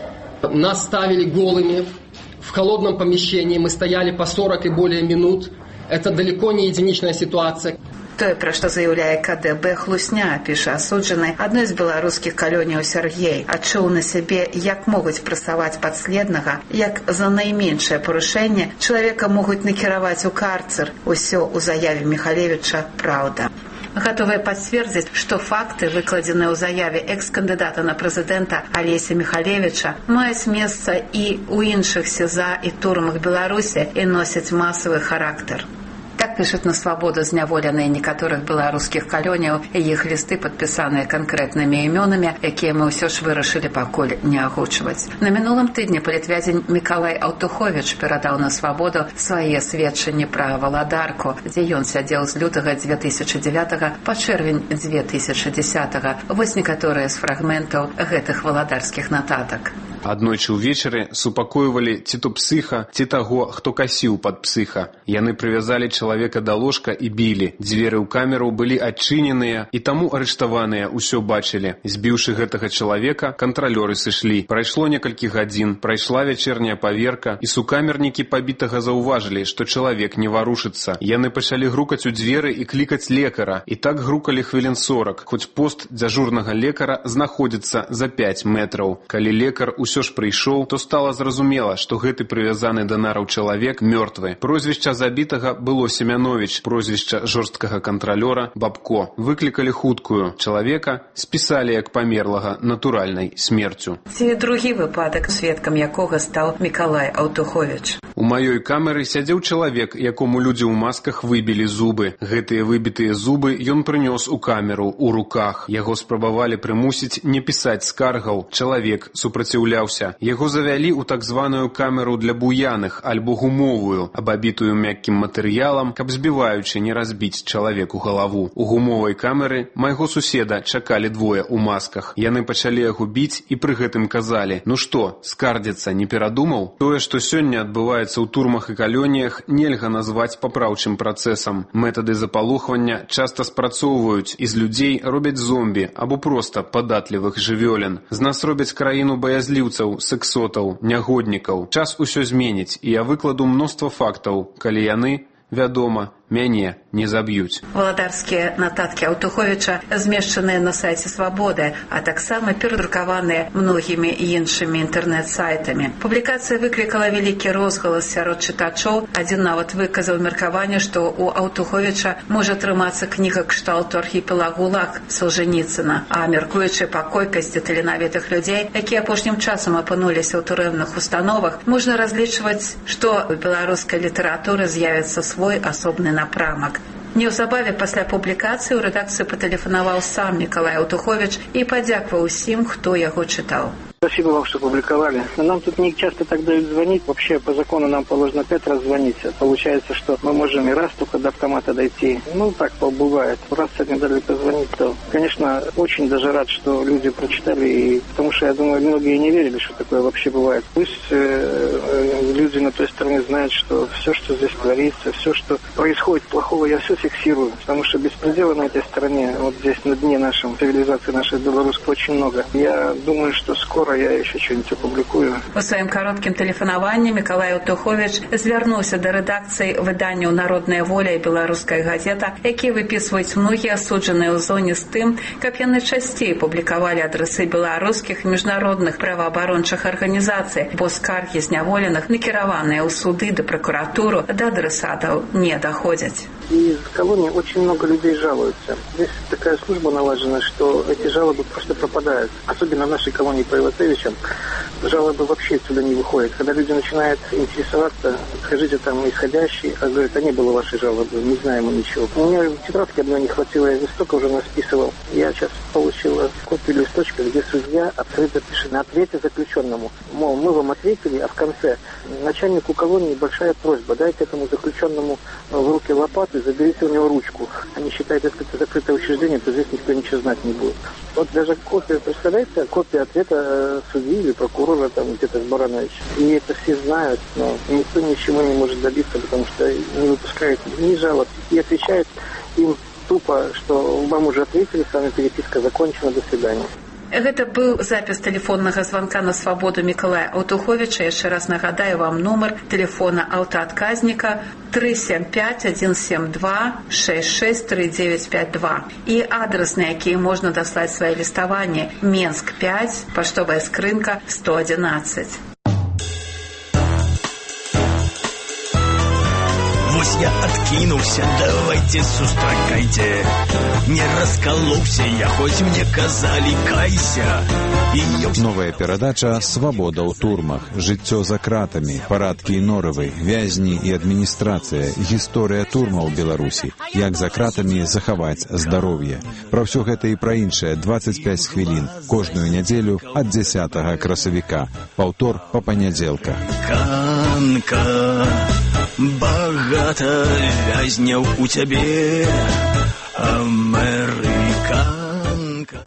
Speaker 2: Нас ставили голыми в холодном помещении, мы стояли по сорок и более минут. Это далеко не единичная ситуация.
Speaker 25: Тое, пра што заяўляе КДБ, хлусня, піша асуджаны адной з беларускіх калоніяў Сергей, адчуў на сябе, як могуць прасаваць падследнага, як за найменшае парушэнне чалавека могуць накіраваць у карцер. Усё ў заяве Міхалевіча праўда. Гатовыя пацвердзіць, што факты, выкладзеныя ў заяве экс-кандыдата на прэзідэнта Алеся Міхалевіча, маюць месца і ў іншых СІЗА і турмах Беларусі і носяць масавы характар. Так пишут на свабоду зняволеныя некаторых беларускіх калоніяў, і іх лісты падпісаныя канкрэтнымі імёнамі, якія мы ўсё ж вырашылі пакуль не агучваць. На мінулым тыдні палітвязень Мікалай Аўтуховіч перадаў на свабоду свае сведчанні пра Валадарку, дзе ён сядзеў з лютага дзве тысячы дзевятага па чэрвень дзве тысячы дзесятага. Вось некаторыя з фрагментаў гэтых валадарскіх нататак.
Speaker 5: Аднойчы ўвечары супакойвалі ці то псыха, ці таго, хто касіў пад псыха. Яны прывязалі чалавека да ложка і білі. Дзверы ў камеру былі адчыненыя, і таму арыштаваныя ўсё бачылі. Збіўшы гэтага чалавека, кантралёры сышлі. Прайшло некалькі гадзін, прайшла вячэрняя паверка, і сукамернікі пабітага заўважылі, што чалавек не варушыцца. Яны пачалі грукаць у дзверы і клікаць лекара. І так грукалі хвілін сорак, хоць пост дзяжурнага лекара знаходзіцца за пяць метраў. Калі лекар усё ж прыйшоў, то стала зразумела, што гэты прывязаны да нараў чалавек мёртвы. Прозвішча забітага было Семянович, прозвішча жорсткага кантралёра Бабко. Выклікалі хуткую. Чалавека спісалі як памерлага натуральнай смерцю.
Speaker 25: Ці другі выпадак, сведкам якога стаў Мікалай Аўтуховіч.
Speaker 5: У маёй камеры сядзеў чалавек, якому людзі ў масках выбілі зубы. Гэтыя выбітыя зубы ён прынёс у камеру ў руках. Яго спрабавалі прымусіць не пісаць скаргаў. Чалавек супраціўляўся. адмаўляўся. Яго завялі ў так званую камеру для буяных, альбо гумовую, абабітую мяккім матэрыялам, каб збіваючы не разбіць чалавеку галаву. У гумовай камеры майго суседа чакалі двое ў масках. Яны пачалі яго біць і пры гэтым казалі: «Ну што, скардзіцца не перадумаў?» Тое, што сёння адбываецца ў турмах і калоніях, нельга назваць папраўчым працэсам. Метады запалохвання часта спрацоўваюць, і з людзей робяць зомбі або проста падатлівых жывёлін. З нас робяць краіну баязліўцаў, сексотаў, нягоднікаў. Час усё зменіць, і я выкладу мноства фактаў, калі яны, вядома, мяне не заб'юць.
Speaker 25: Валадарскія нататкі Аўтуховіча змешчаныя на сайце «Свабоды», а таксама перадрукаваныя многімі іншымі інтэрнэт-сайтамі. Публікацыя выклікала вялікі розгалас сярод чытачоў. Адзін нават выказаў меркаванне, што ў Аўтуховіча можа атрымацца кніга кшталту архіпелагу ГУЛАГ Солженіцына, а мяркуючы па колькасці таленавітых людзей, якія апошнім часам апынуліся ў турэмных установах, можна разлічваць, што ў беларускай літаратуры з'явіцца свой асобны напрамак. Неўзабаве пасля публікацыі ў рэдакцыю патэлефанаваў сам Мікалай Аўтуховіч і падзякаваў усім, хто яго чытаў.
Speaker 6: Спасибо вам, что публиковали. Но нам тут не часто так дают звонить. Вообще, по закону нам положено пять раз звонить. Получается, что мы можем и раз только до автомата дойти. Ну, так бывает. Раз сегодня дали позвонить, то, конечно, очень даже рад, что люди прочитали. И, потому что, я думаю, многие не верили, что такое вообще бывает. Пусть э, люди на той стороне знают, что все, что здесь творится, все, что происходит плохого, я все фиксирую. Потому что беспредела на этой стороне, вот здесь на дне нашей цивилизации, нашей белорусской, очень много. Я думаю, что скоро я еще что-нибудь опубликую.
Speaker 25: У сваім кароткім тэлефанаванні Мікалай Аўтуховіч звярнуўся да рэдакцыі выданняў «Народная воля» і «Беларуская газета», якія выпісваюць многія асуджаныя ў зоне з тым, каб яны часцей публікавалі адрасы беларускіх і міжнародных праваабарончых арганізацый, бо скаргі зняволеных, накіраваныя ў суды да пракуратуру, да адресатаў не доходят.
Speaker 6: И из колонии очень много людей жалуются. Здесь такая служба налажена, что эти жалобы просто пропадают. Особенно в нашей колонии по Иватевичам жалобы вообще отсюда не выходят. Когда люди начинают интересоваться, скажите там исходящие, а говорят, а не было вашей жалобы, не знаем мы ничего. У меня тетрадки одной не хватило, я листок уже насписывал. Я сейчас получила копию листочка, где судья открыто пишет на ответе заключенному. Мол, мы вам ответили, а в конце начальнику колонии большая просьба, дайте этому заключенному в руки лопату и заберите у него ручку. Они считают, если это закрытое учреждение, то здесь никто ничего знать не будет. Вот даже копия, представляете, копия ответа судьи или прокурора там где-то в Барановиче. И это все знают, но никто ничего не может добиться, потому что не выпускает ни жалоб и отвечает им тупо, что вам уже ответили, с вами переписка закончена, до свидания.
Speaker 25: Гэта быў запіс тэлефоннага званка на «Свабоду» Мікалая Аўтуховіча. Яшчэ раз нагадаю вам нумар тэлефона аўтаадказніка три семь пять один семь два шесть шесть три девять пять два і адрес, на які можна даслаць свае ліставанні: Менск пять, паштовая скрынка сто одиннадцать.
Speaker 23: Вось я адкінуўся, давайте сустракайце. Не раскалоўся я, хоць мне казалі кайся.
Speaker 24: Новая перадача «Свабода ў турмах». Жыццё за кратамі, парадкі і норавы, вязні і адміністрацыя, гісторыя турмаў Беларусі, як за кратамі захаваць здароўе. Пра ўсё гэта і пра іншае дваццаць пяць хвілін кожную нядзелю ад дзясятага красавіка. Паўтор па панядзелках.
Speaker 23: Канка, багата вязняў у цябе, амерыканка.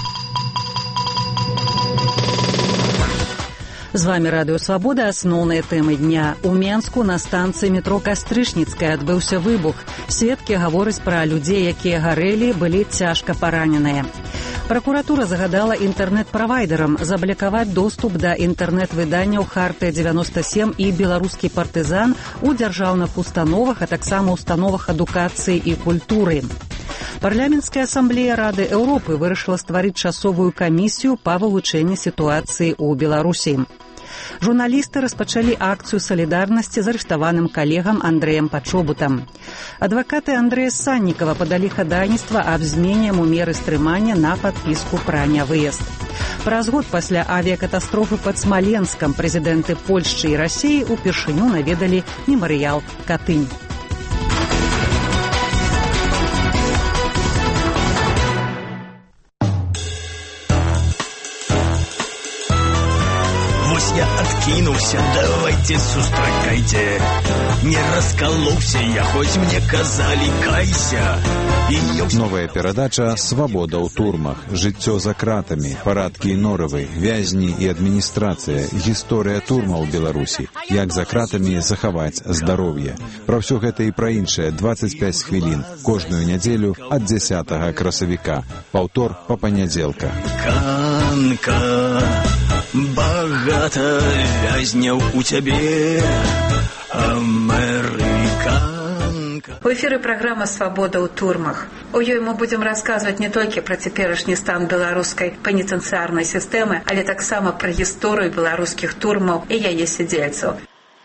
Speaker 3: З вами радыё «Свабода». Асноўныя тэмы дня. У Менску на станцыі метро Кастрычніцкая адбыўся выбух. Сведкі гавораць пра людзей, якія гарэлі, былі цяжка параненыя. Пракуратура загадала інтэрнэт-правайдерам заблакаваць доступ да інтэрнэт-выданняў «Хартыя дзевяноста сем» і «Беларускі партызан» у дзяржаўных установах, а таксама установах адукацыі і культуры. Парламенцкая асамблея Рады Еўропы вырашыла стварыць часовую камісію па вывучэнні сітуацыі ў Беларусі. Журналісты распачалі акцыю салідарнасці з арыштаваным калегам Андрэем Пачобутам. Адвакаты Андрэя Саннікава падалі хадайніцтва аб змене яму меры стрымання на падпіску пра нявыезд. Праз год пасля авіякатастрофы пад Смаленскам прэзідэнты Польшчы і Расіі упершыню наведалі мемарыял Катынь.
Speaker 23: адкінуўся, давайте сустракайце. Не раскалоўся я, хоць мне казалі кайся.
Speaker 24: Новая перадача «Свабода ў турмах», жыццё за кратамі, парадкі і норавы, вязні і адміністрацыя, гісторыя турмаў Беларусі, як за кратамі захаваць здароўе. Пра ўсё гэта і пра іншае дваццаць пяць хвілін кожную нядзелю ад дзясятага красавіка. Паўтор па панядзелках.
Speaker 23: Канка, багата вязняў у цябе, Америка.
Speaker 25: У эфіры праграма «Свабода ў турмах». У ёй мы будзем расказваць не толькі пра цяперашні стан беларускай пенітэнцыярнай сістэмы, але таксама пра гісторыю беларускіх турмаў і яе сядзельцаў.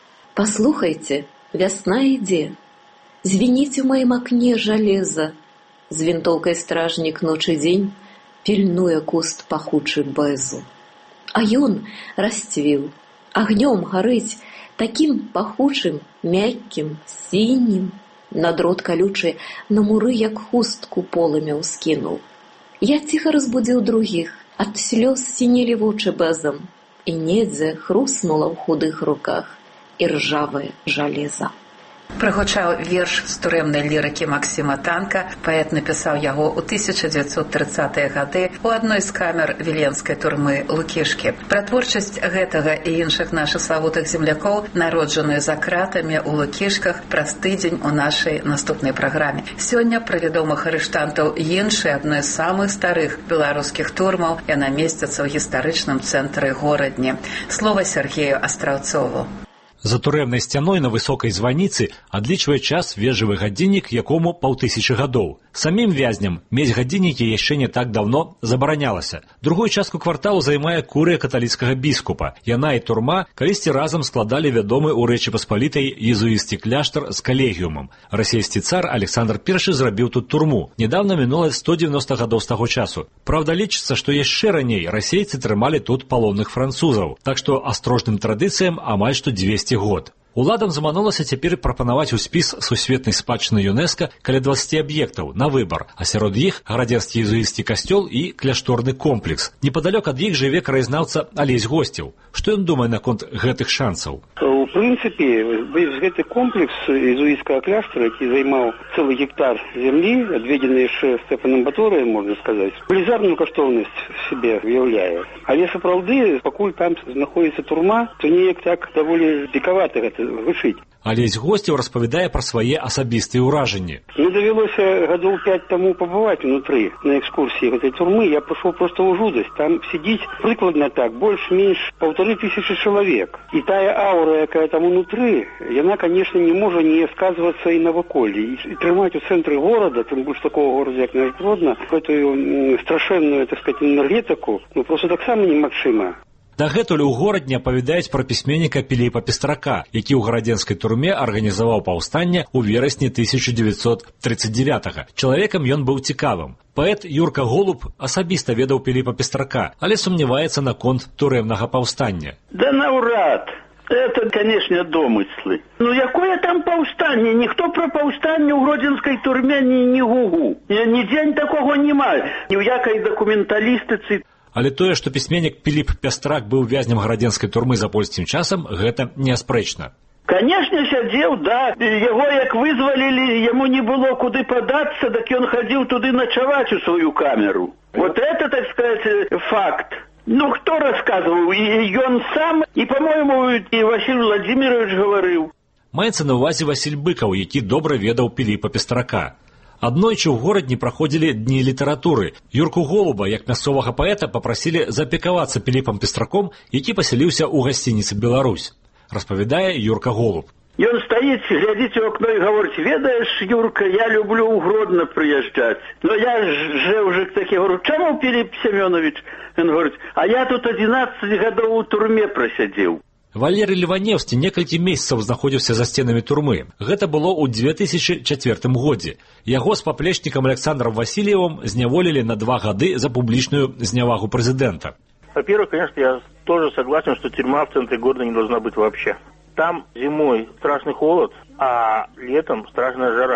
Speaker 7: Послухайте, вясна ідзе. Звініць у маім акне жалеза. З вінтоўкай стражнік ноч і дзень пільнуе куст пахучы бэзу. А ён расцвіў, агнём гарыць, такім пахучым, мяккім, сінім. На дрот калючы на муры, як хустку полымя ўскінуў. Я ціха разбудзіў другіх, ад слёз сінелі вочы бэзам, і недзе хруснула ў худых руках іржавае жалеза.
Speaker 25: Прагучаў верш з турэмнай лірыкі Максіма Танка. Паэт напісаў яго ў тысяча дзевяцьсот трыццатыя гады ў адной з камер віленскай турмы Лукішкі. Пра творчасць гэтага і іншых нашых славутых землякоў, народжаных за кратамі ў Лукішках, праз тыдзень у нашай наступнай праграме. Сёння пра вядомых арыштантаў іншай адной з самых старых беларускіх турмаў, яна месціцца ў гістарычным цэнтры горадні. Слова Сергею Астраўцову.
Speaker 20: За турэмнай сцяной на высокай званіцы адлічвае час вежавы гадзіннік, якому паўтысячы гадоў. Самім вязням мець гадзіннікі яшчэ не так даўно забаранялася. Другую частку кварталу займае курыя каталіцкага біскупа. Яна і турма калісьці разам складалі вядомы ў Рэчы Паспалітай езуісцкі кляштар з калегіумам. Расійскі цар Александр Першы зрабіў тут турму. Нядаўна мінула сто дзевяноста гадоў з таго часу. Праўда, лічыцца, што яшчэ раней расейцы трымалі тут палонных французаў. Так што астрожным традыцыям амаль што дзвесце год. Уладам заманулася цяпер прапанаваць у спіс сусветнай спадчыны ЮНЕСКО каля дваццаці аб'ектаў на выбар, а сярод іх гарадзенскі езуісцкі касцёл і кляшторны комплекс. Непадалёк ад іх жыве краязнаўца Алесь Госцеў. Што ён думае наконт гэтых шансаў?
Speaker 6: У прынцыпе, гэты комплекс езуіцкага кляштара, які займаў цэлы гектар зямлі, адведзены яшчэ Стэфанам Баторыем, можна сказаць, велізарную каштоўнасць сябе уяўляе. Але сапраўды, пакуль там знаходзіцца турма, то неяк так даволі дзікавата гэта вышыць.
Speaker 20: Алесь Госцеў распавядае пра свае асабістыя ўражанні.
Speaker 6: Мне давялося гадоў пяць таму пабываць унутры на экскурсіі гэтай турмы. Я прыйшоў проста ў жудасць. Там сидіць прыкладна так, больш-менш паўтары тысячы чалавек. І тая аура, якая там унутры, яна, конечно, не можа не сказвацца і наваколлі. І трымаць у цэнтры горада, тым больш такого горада, як наш Гродно, гэтую страшэнную, так сказать, энергетыку, ну просто таксама немагчыма.
Speaker 20: Дагэтуль у горадні апавядаюць пра пісьменніка Піліпа Пестрака, які ў гарадзенскай турме арганізаваў паўстанне ў верасні тысяча дзевяцьсот тридцать девятага. Чалавекам ён быў цікавым. Паэт Юрка Голуб асабіста ведаў Піліпа Пестрака, але сумняваецца наконт турэмнага паўстання.
Speaker 8: Да наўрад. Это, конечно, домыслы. Ну, якое там паўстанне? Ніхто пра паўстанне ў гродзенскай турме не, не гугу. Ні дзень такого нема. Ні ў якай дакументалістыцы.
Speaker 20: Але тое, што пісьменнік Піліп Пестрак быў вязнем гарадзенскай турмы за польскім часам, гэта неаспрэчна.
Speaker 8: Конечно, сядзеў, да. Яго як вызвалілі, яму не было куды падацца, так ён хадзіў туды начаваць у сваю камеру. Вот это, так сказать, факт. Ну, хто расказваў? І ён сам, і, по-моему, і Василь Владимирович гаварыў.
Speaker 20: Маецца на ўвазе Васіль Быкаў, які добра ведаў Піліпа Пестрака. Аднойчы ў горадні праходзілі дні літаратуры. Юрку Голуба, як мясцовага паэта, папрасілі запекавацца Піліпам Пестраком, які пасяліўся ў гасцініцы «Беларусь», распавядае Юрка Голуб.
Speaker 8: Ён стаіць, глядзіць у акно і гаворыць: «Ведаеш, Юрка, я люблю ў Гродно прыязджаць». Но я же уже такі говорю: «Чаму, Піліп Семёнович?» Ён говорить: «А я тут адзінаццаць гадоў у турме прасядзеў».
Speaker 20: Валерый Ліванеўскі некалькі месяцаў знаходзіўся за сценамі турмы. Гэта было ў две тысячи чацвёртым годзе. Яго з паплечнікам Александром Васильевым зняволілі на два гады за публічную знявагу прэзідэнта.
Speaker 9: Во-первых, конечно, я тоже согласен, что тюрьма в центре города не должна быть вообще. Там зимой страшный холод, а летом страшная жара.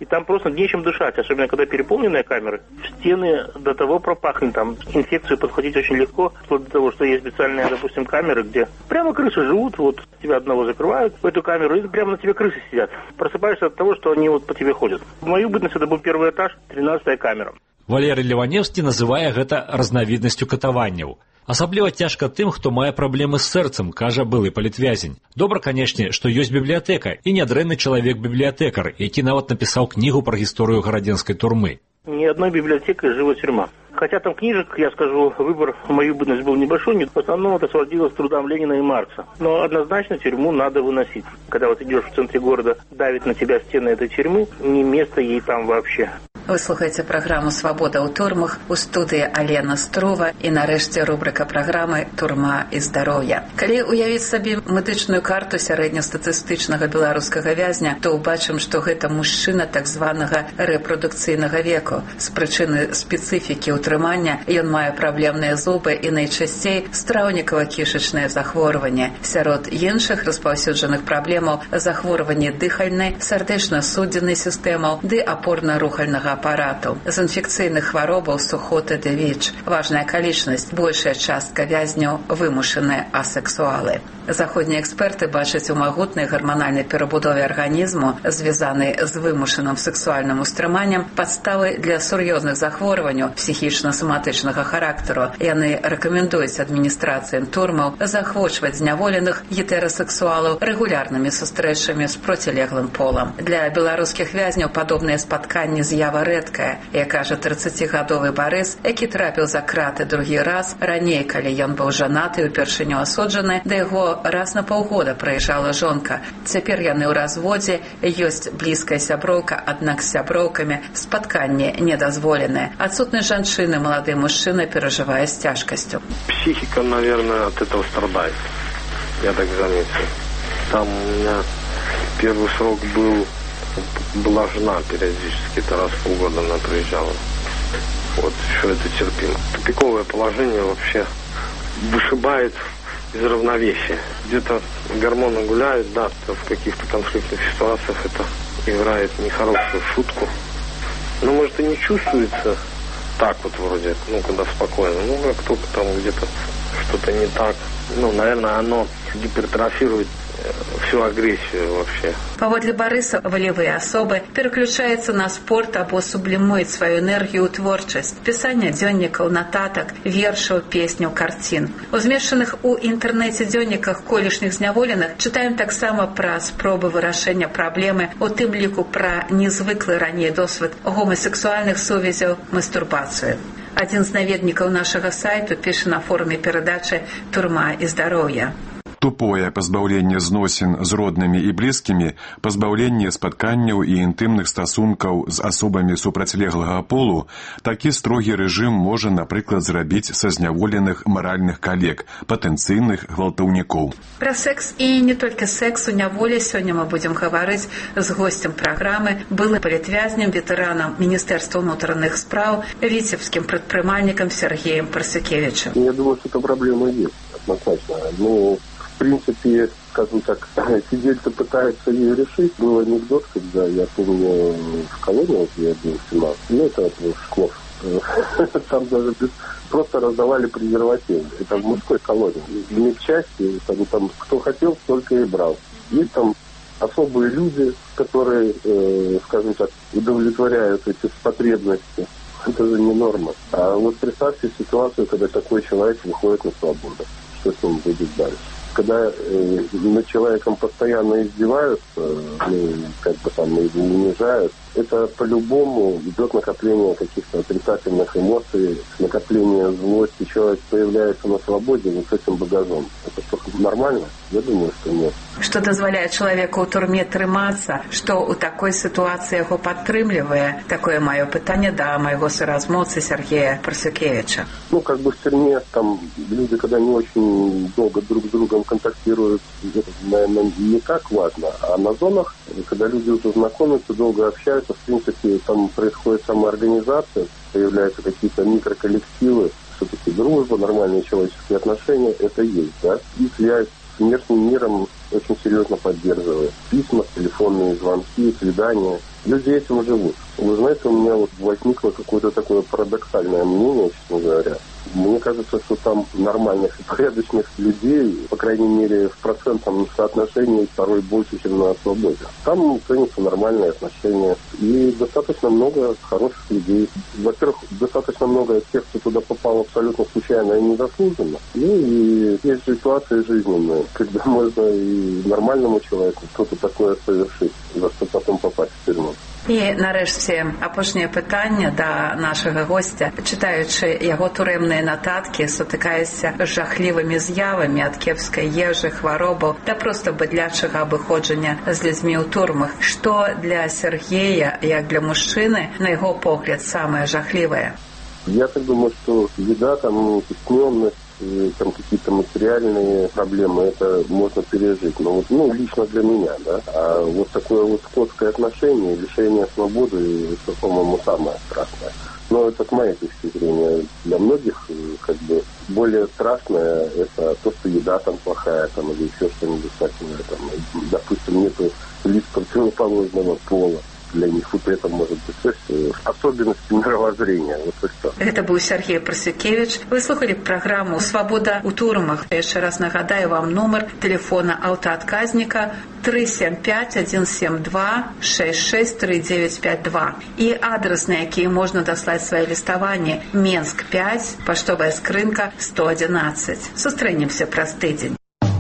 Speaker 9: и там просто нечем дышать, особенно когда переполненные камеры. Стены до того пропахнут, там инфекцию подхватить очень легко, вплоть до того, что есть специальные, допустим, камеры, где прямо крысы живут, вот тебя одного закрывают в эту камеру, и прямо на тебе крысы сидят. Просыпаешься от того, что они вот по тебе ходят. В мою бытность это был первый этаж, тринадцатая камера.
Speaker 20: Валерый Леваневскі называе гэта разнавіднасцю катаванняў. Асабліва цяжка тым, хто мае праблемы з сэрцам, кажа былы палітвязень. Добра, канешне, што ёсць бібліятэка і нядрэнны чалавек-бібліятэкар, які нават напісаў кнігу пра гісторыю гарадзенскай турмы.
Speaker 9: Ни одной библиотекой жива тюрьма. Хотя там книжек, я скажу, выбор в мою бытность был небольшой, в основном это сводилось к трудам Ленина и Маркса. Но однозначно тюрьму надо выносить. Когда вот идешь в центре города, давит на тебя стены этой тюрьмы, не место ей там вообще.
Speaker 25: Вы слухаеце праграму «Свабода ў турмах», у студыі Алена Строва і нарэшце рубрика праграмы «Турма і здароўе». Калі уявіць сабе медычную карту сярэднестатыстычнага беларускага вязня, то ўбачым, што гэта мужчына так званага рэпрадукцыйнага веку. З прычыны спецыфікі ўтрымання ён мае праблемныя зубы і найчасцей страўнікава-кішачнае захворванне. Сярод іншых распаўсюджаных праблемаў захворванне дыхальнай, сардэчна-судзеннай сістэмаў ды апорна-рухальнага апарату. З інфекцыйных хваробаў сухоты ды ВІЧ. Важная акалічнасць. Большая частка вязняў вымушаныя асексуалы. Заходнія эксперты бачаць у магутнай гарманальнай перабудове арганізму, звязанай з вымушаным сексуальным устрыманнем, падставы для сур'ёзных захворванняў псіхічна-соматычнага характару. Яны рэкамендуюць адміністрацыям турмаў заахвочваць зняволеных гетэрасексуалаў рэгулярнымі сустрэчамі з процілеглым полам. Для беларускіх вязняў падобныя спатканні з'ява рэдкая, як кажа трыццацігадовы Барыс, які трапіў за краты другі раз, раней, калі ён быў жанаты і ўпершыню асуджаны, да яго раз на паўгода прыязджала жонка. Цяпер яны ў разводзе, ёсць блізкая сяброўка, аднак з сяброўкамі спатканне недазволенае. Адсутнасць жанчыны малады мужчына перажывае с тяжкостью.
Speaker 18: Психика, наверное, от этого страдает. Я так заметил. Там у меня первый срок был, была жена периодически, это раз в полгода она приезжала. Вот, еще это терпимо. Тупиковое положение вообще вышибает из равновесия. Где-то гормоны гуляют, да, в каких-то конфликтных ситуациях это играет нехорошую шутку. Но, может, и не чувствуется так вот вроде, ну, когда спокойно. Ну, как только там где-то что-то не так. Ну, наверное, оно гипертрофирует всю агрессию вообще.
Speaker 25: Паводле Барыса волевые особы переключаются на спорт або сублімуюць сваю энергію ў творчасць, пісання дзённікаў, нататак, вершаў, песняў, карцін. У змешчаных у інтэрнэце дзённіках колішніх зняволеных чытаем таксама пра спробы вырашэння праблемы, у тым ліку пра незвыклы раней досвед гомасексуальных сувязяў, мастурбацыю. Адзін з наведнікаў нашага сайту піша на форуме перадачы «Турма і здароўе».
Speaker 10: Тупое пазбаўленне зносін з роднымі і блізкімі, пазбаўленне спатканняў і інтымных стасункаў з асобамі супрацьлеглага полу, такі строгі рэжым можа, напрыклад, зрабіць са зняволеных маральных калег, патэнцыйных гвалтаўнікоў.
Speaker 25: Пра секс і не толькі секс у няволі сёння мы будзем гаварыць з госцем праграмы, былым палітвязнем, ветэранам Міністэрства ўнутраных спраў, віцебскім прадпрымальнікам Сергеем Парсюкевичем.
Speaker 11: Я думаю, что эта проблема есть, однозначно. Ну, в принципе, скажем так, сидельцы пытаются ее решить. Был анекдот, когда, я помню, в колонии, где я был семнадцать, ну, это Шклов, там даже просто раздавали презервативы. Это в мужской колонии. В медчасти, там, там, кто хотел, столько и брал. Есть там особые люди, которые, э, скажем так, удовлетворяют эти потребности. Это же не норма. А вот представьте ситуацию, когда такой человек выходит на свободу. Что с ним будет дальше? Когда э, над человеком постоянно издеваются, ну, как бы там его унижают, это по-любому идет накопление каких-то отрицательных эмоций, накопление злости. Человек появляется на свободе вот с этим багажом. Это что, нормально? Я думаю, что нет.
Speaker 25: Что дазваляе чалавеку ў турме трымацца, што ў такой сітуацыі яго падтрымлівае? Такое маё пытанне да маего соразмоўцы Сергея Парсюкевича.
Speaker 11: Ну, как бы в тюрьме там люди, когда не очень долго друг с другом контактируют, это, наверное, не так важно. А на зонах, когда люди уже знакомятся, долго общаются, в принципе, там происходит самоорганизация, появляются какие-то микроколлективы, все-таки дружба, нормальные человеческие отношения, это есть, да. И связь с внешним миром очень серьезно поддерживает. Письма, телефонные звонки, свидания. Люди этим живут. Вы знаете, у меня вот возникло какое-то такое парадоксальное мнение, честно говоря. Мне кажется, что там нормальных и порядочных людей, по крайней мере, в процентном соотношении порой больше, чем на свободе. Там ценятся нормальные отношения. И достаточно много хороших людей. Во-первых, достаточно много тех, кто туда попал абсолютно случайно и незаслуженно. Ну и есть ситуации жизненные, когда можно и нормальному человеку что-то такое совершить, за что потом попасть в тюрьму.
Speaker 25: І, нарешті, апошнє питання до нашого гостя. Читаючи його турэмныя нататкі, сутыкаешся з жахлівымі з'явамі ад кепскай ежы, хваробаў, да проста быдлячага абыходжання з людзьмі ў турмах. Што для Сергея, як для мужчыны, на яго погляд, самае жахлівае?
Speaker 11: Я так думаю, что еда, там, стесненность, там какие-то материальные проблемы, это можно пережить. Но вот, ну, лично для меня, да. А вот такое вот скотское отношение, лишение свободы, это, по-моему, самое страшное. Но это с моей точки зрения. Для многих, как бы, более страшное это то, что еда там плохая, там, или еще что-нибудь такое, там, допустим, нету лиц противоположного пола. Для них вот это может быть особенности мировоззрения. Вот и что.
Speaker 25: Это был Сергей Просвікевич. Вы слухали программу «Свобода у турмах». Я еще раз нагадаю вам номер телефона аўтаадказніка три семь пять один семь два шесть шесть три девять пять два и адрес, на які можно даслать свои листования: Менск пять, поштовая скрынка сто одиннадцать. Сустрэнемся праз тыдзень.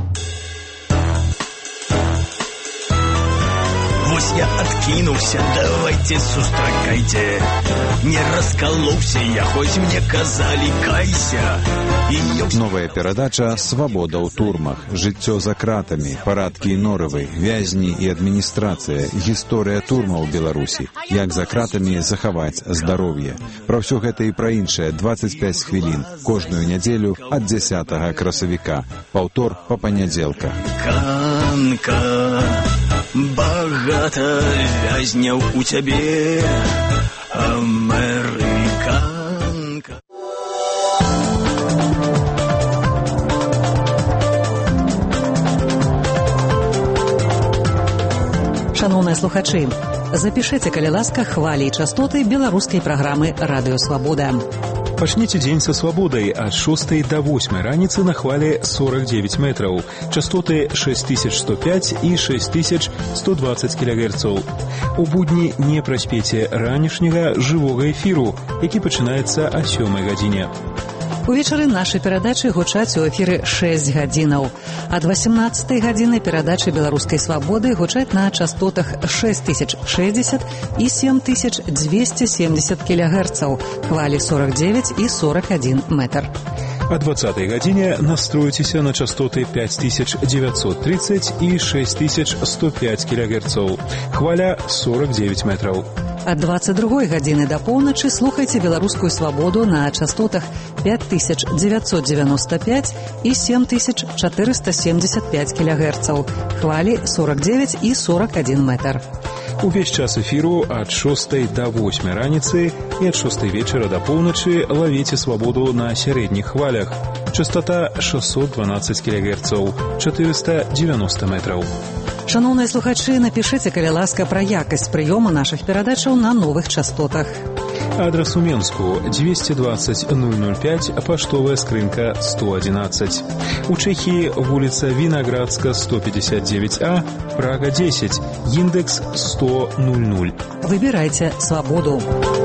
Speaker 23: Я откинулся, давайте сустракайте. Не раскололся я, хоть мне казали кайся. І...
Speaker 24: Новая перадача «Свабода ў турмах». Жыццё за кратамі, парадкі і норавы, вязні і адміністрацыя, гісторыя турмаў Беларусі, як за кратамі захаваць здароўе. Пра ўсё гэта і пра іншае двадцать пять хвілін кожную нядзелю ад дзесятага красавіка. Паўтор па панядзелках.
Speaker 23: Канка, багата вязняў у цябе, амерыканка.
Speaker 3: Шановныя слухачы, запішыце, калі ласка, хвалі і частоты беларускай праграмы «Радыё Свабода».
Speaker 5: Пачніце дзень са свабодай ад шостай да восьмай раніцы на хвале сорок девять метраў. Частоты шесть тысяч сто пять і шесть тысяч сто двадцать кілогерцаў. У будні не праспеце ранішняга жывога эфіру, які пачынаецца о сёмай гадзіне.
Speaker 3: Увечары нашы перадачы гучаць у эфіры шэсць гадзінаў. Ад восемнадцатай гадзіны перадачы беларускай свабоды гучаць на частотах шесть тысяч шестьдесят і семь тысяч двести семьдесят кілогерцаў, хвалі сорок девять і сорок один метр.
Speaker 5: О двадцатай гадзіне настройтеся на частоты пять тысяч девятьсот тридцать і шесть тысяч сто пять кілогерцаў, хваля сорок девять метраў.
Speaker 3: Ад двадцать другой гадзіны да поўначы слухайце беларускую свабоду на частотах пять тысяч девятьсот девяносто пять і семь тысяч четыреста семьдесят пять кілогерцаў, хвалі сорок девять і сорок один метр.
Speaker 5: Увесь час эфіру ад шостай да восьмай раніцы і ад шостай вечара да поўначы лавіце свабоду на сярэдніх хвалях. Частота шестьсот двенадцать кілогерцаў, четыреста девяносто метраў.
Speaker 3: Шановныя слухачы, напішыце, калі ласка, пра якасць прыёму нашых перадачаў на новых частотах.
Speaker 5: Адрес у Менску двести двадцать ноль ноль пять, паштовая скрынка сто одиннадцать. У Чехии вулица Виноградска сто пятьдесят девять А, Прага десять, индекс сто ноль ноль.
Speaker 3: Выбирайте свободу.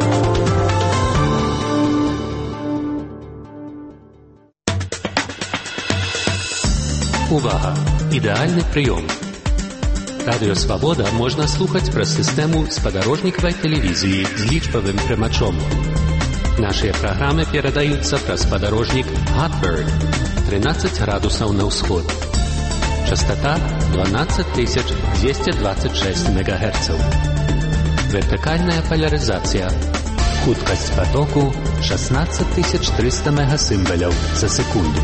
Speaker 12: Увага! Ідэальны прыём. Радыё Свабода можна слухаць праз сістэму спадарожнікавай тэлевізіі з лічбавым прымачом. Нашыя праграмы перадаюцца праз спадарожнік Hotbird тринадцать градусаў на ўсход. Частота двенадцать тысяч двести двадцать шесть мегагерцаў. Вертыкальная поляризація. Хуткасць потоку шестнадцать тысяч триста мегасимволяў за секунду.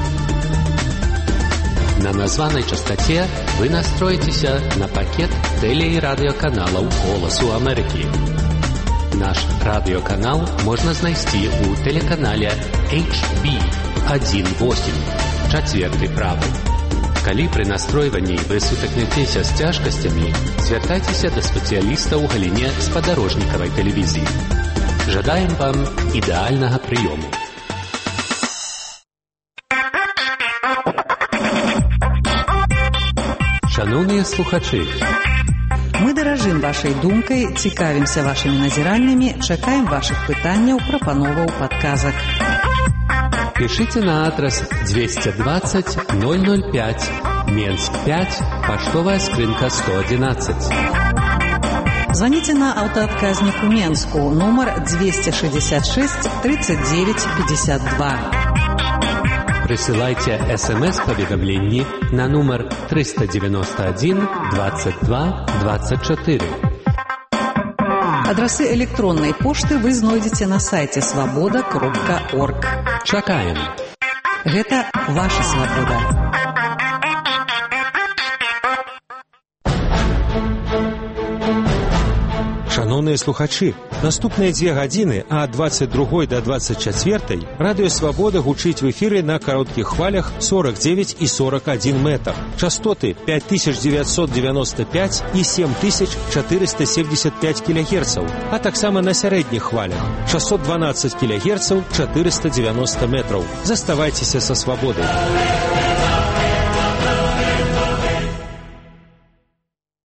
Speaker 12: На названной частоте вы настроитесь на пакет теле- и радиоканалов «Голосу Америки». Наш радиоканал можно знайсці у телеканале эйч би один восемь, четвертый правый. Калі пры настройванні вы сутыкнецеся з цяжкасцямі, звяртайцеся да спецыяліста ў галіне спадарожнікавай тэлевізіі. Жадаем вам ідэальнага прыёму. Шановныя слухачы,
Speaker 3: мы даражым вашай думкай, цікавімся вашымі назіраннямі, чакаем вашых пытанняў, прапановаў, падказак.
Speaker 12: Пишите на адрес двести двадцать ноль ноль пять, Менск пять, поштовая скрынка сто одиннадцать.
Speaker 3: Звоните на автоотказник в Менску, номер двести шестьдесят шесть тридцать девять пятьдесят два.
Speaker 12: Присылайте смс-поведомление на номер триста девяносто один двадцать два двадцать четыре.
Speaker 3: Адрасы электронной пошты вы знойдзеце на сайте свобода кропка орг.
Speaker 12: Чакаем.
Speaker 3: Гэта ваша свабода.
Speaker 13: Шановныя слухачы, наступныя дзве гадзіны ад двадцать другой да двадцать чацвёртай радыё Свабода гучыць в эфіры на кароткіх хвалях сорок девять и сорок один метр. Частоты пять тысяч девятьсот девяносто пять и семь тысяч четыреста семьдесят пять килогерцаў, а таксама на сярэдніх хвалях шестьсот двенадцать килогерцаў, четыреста девяносто метров. Заставайцеся са Свабодай.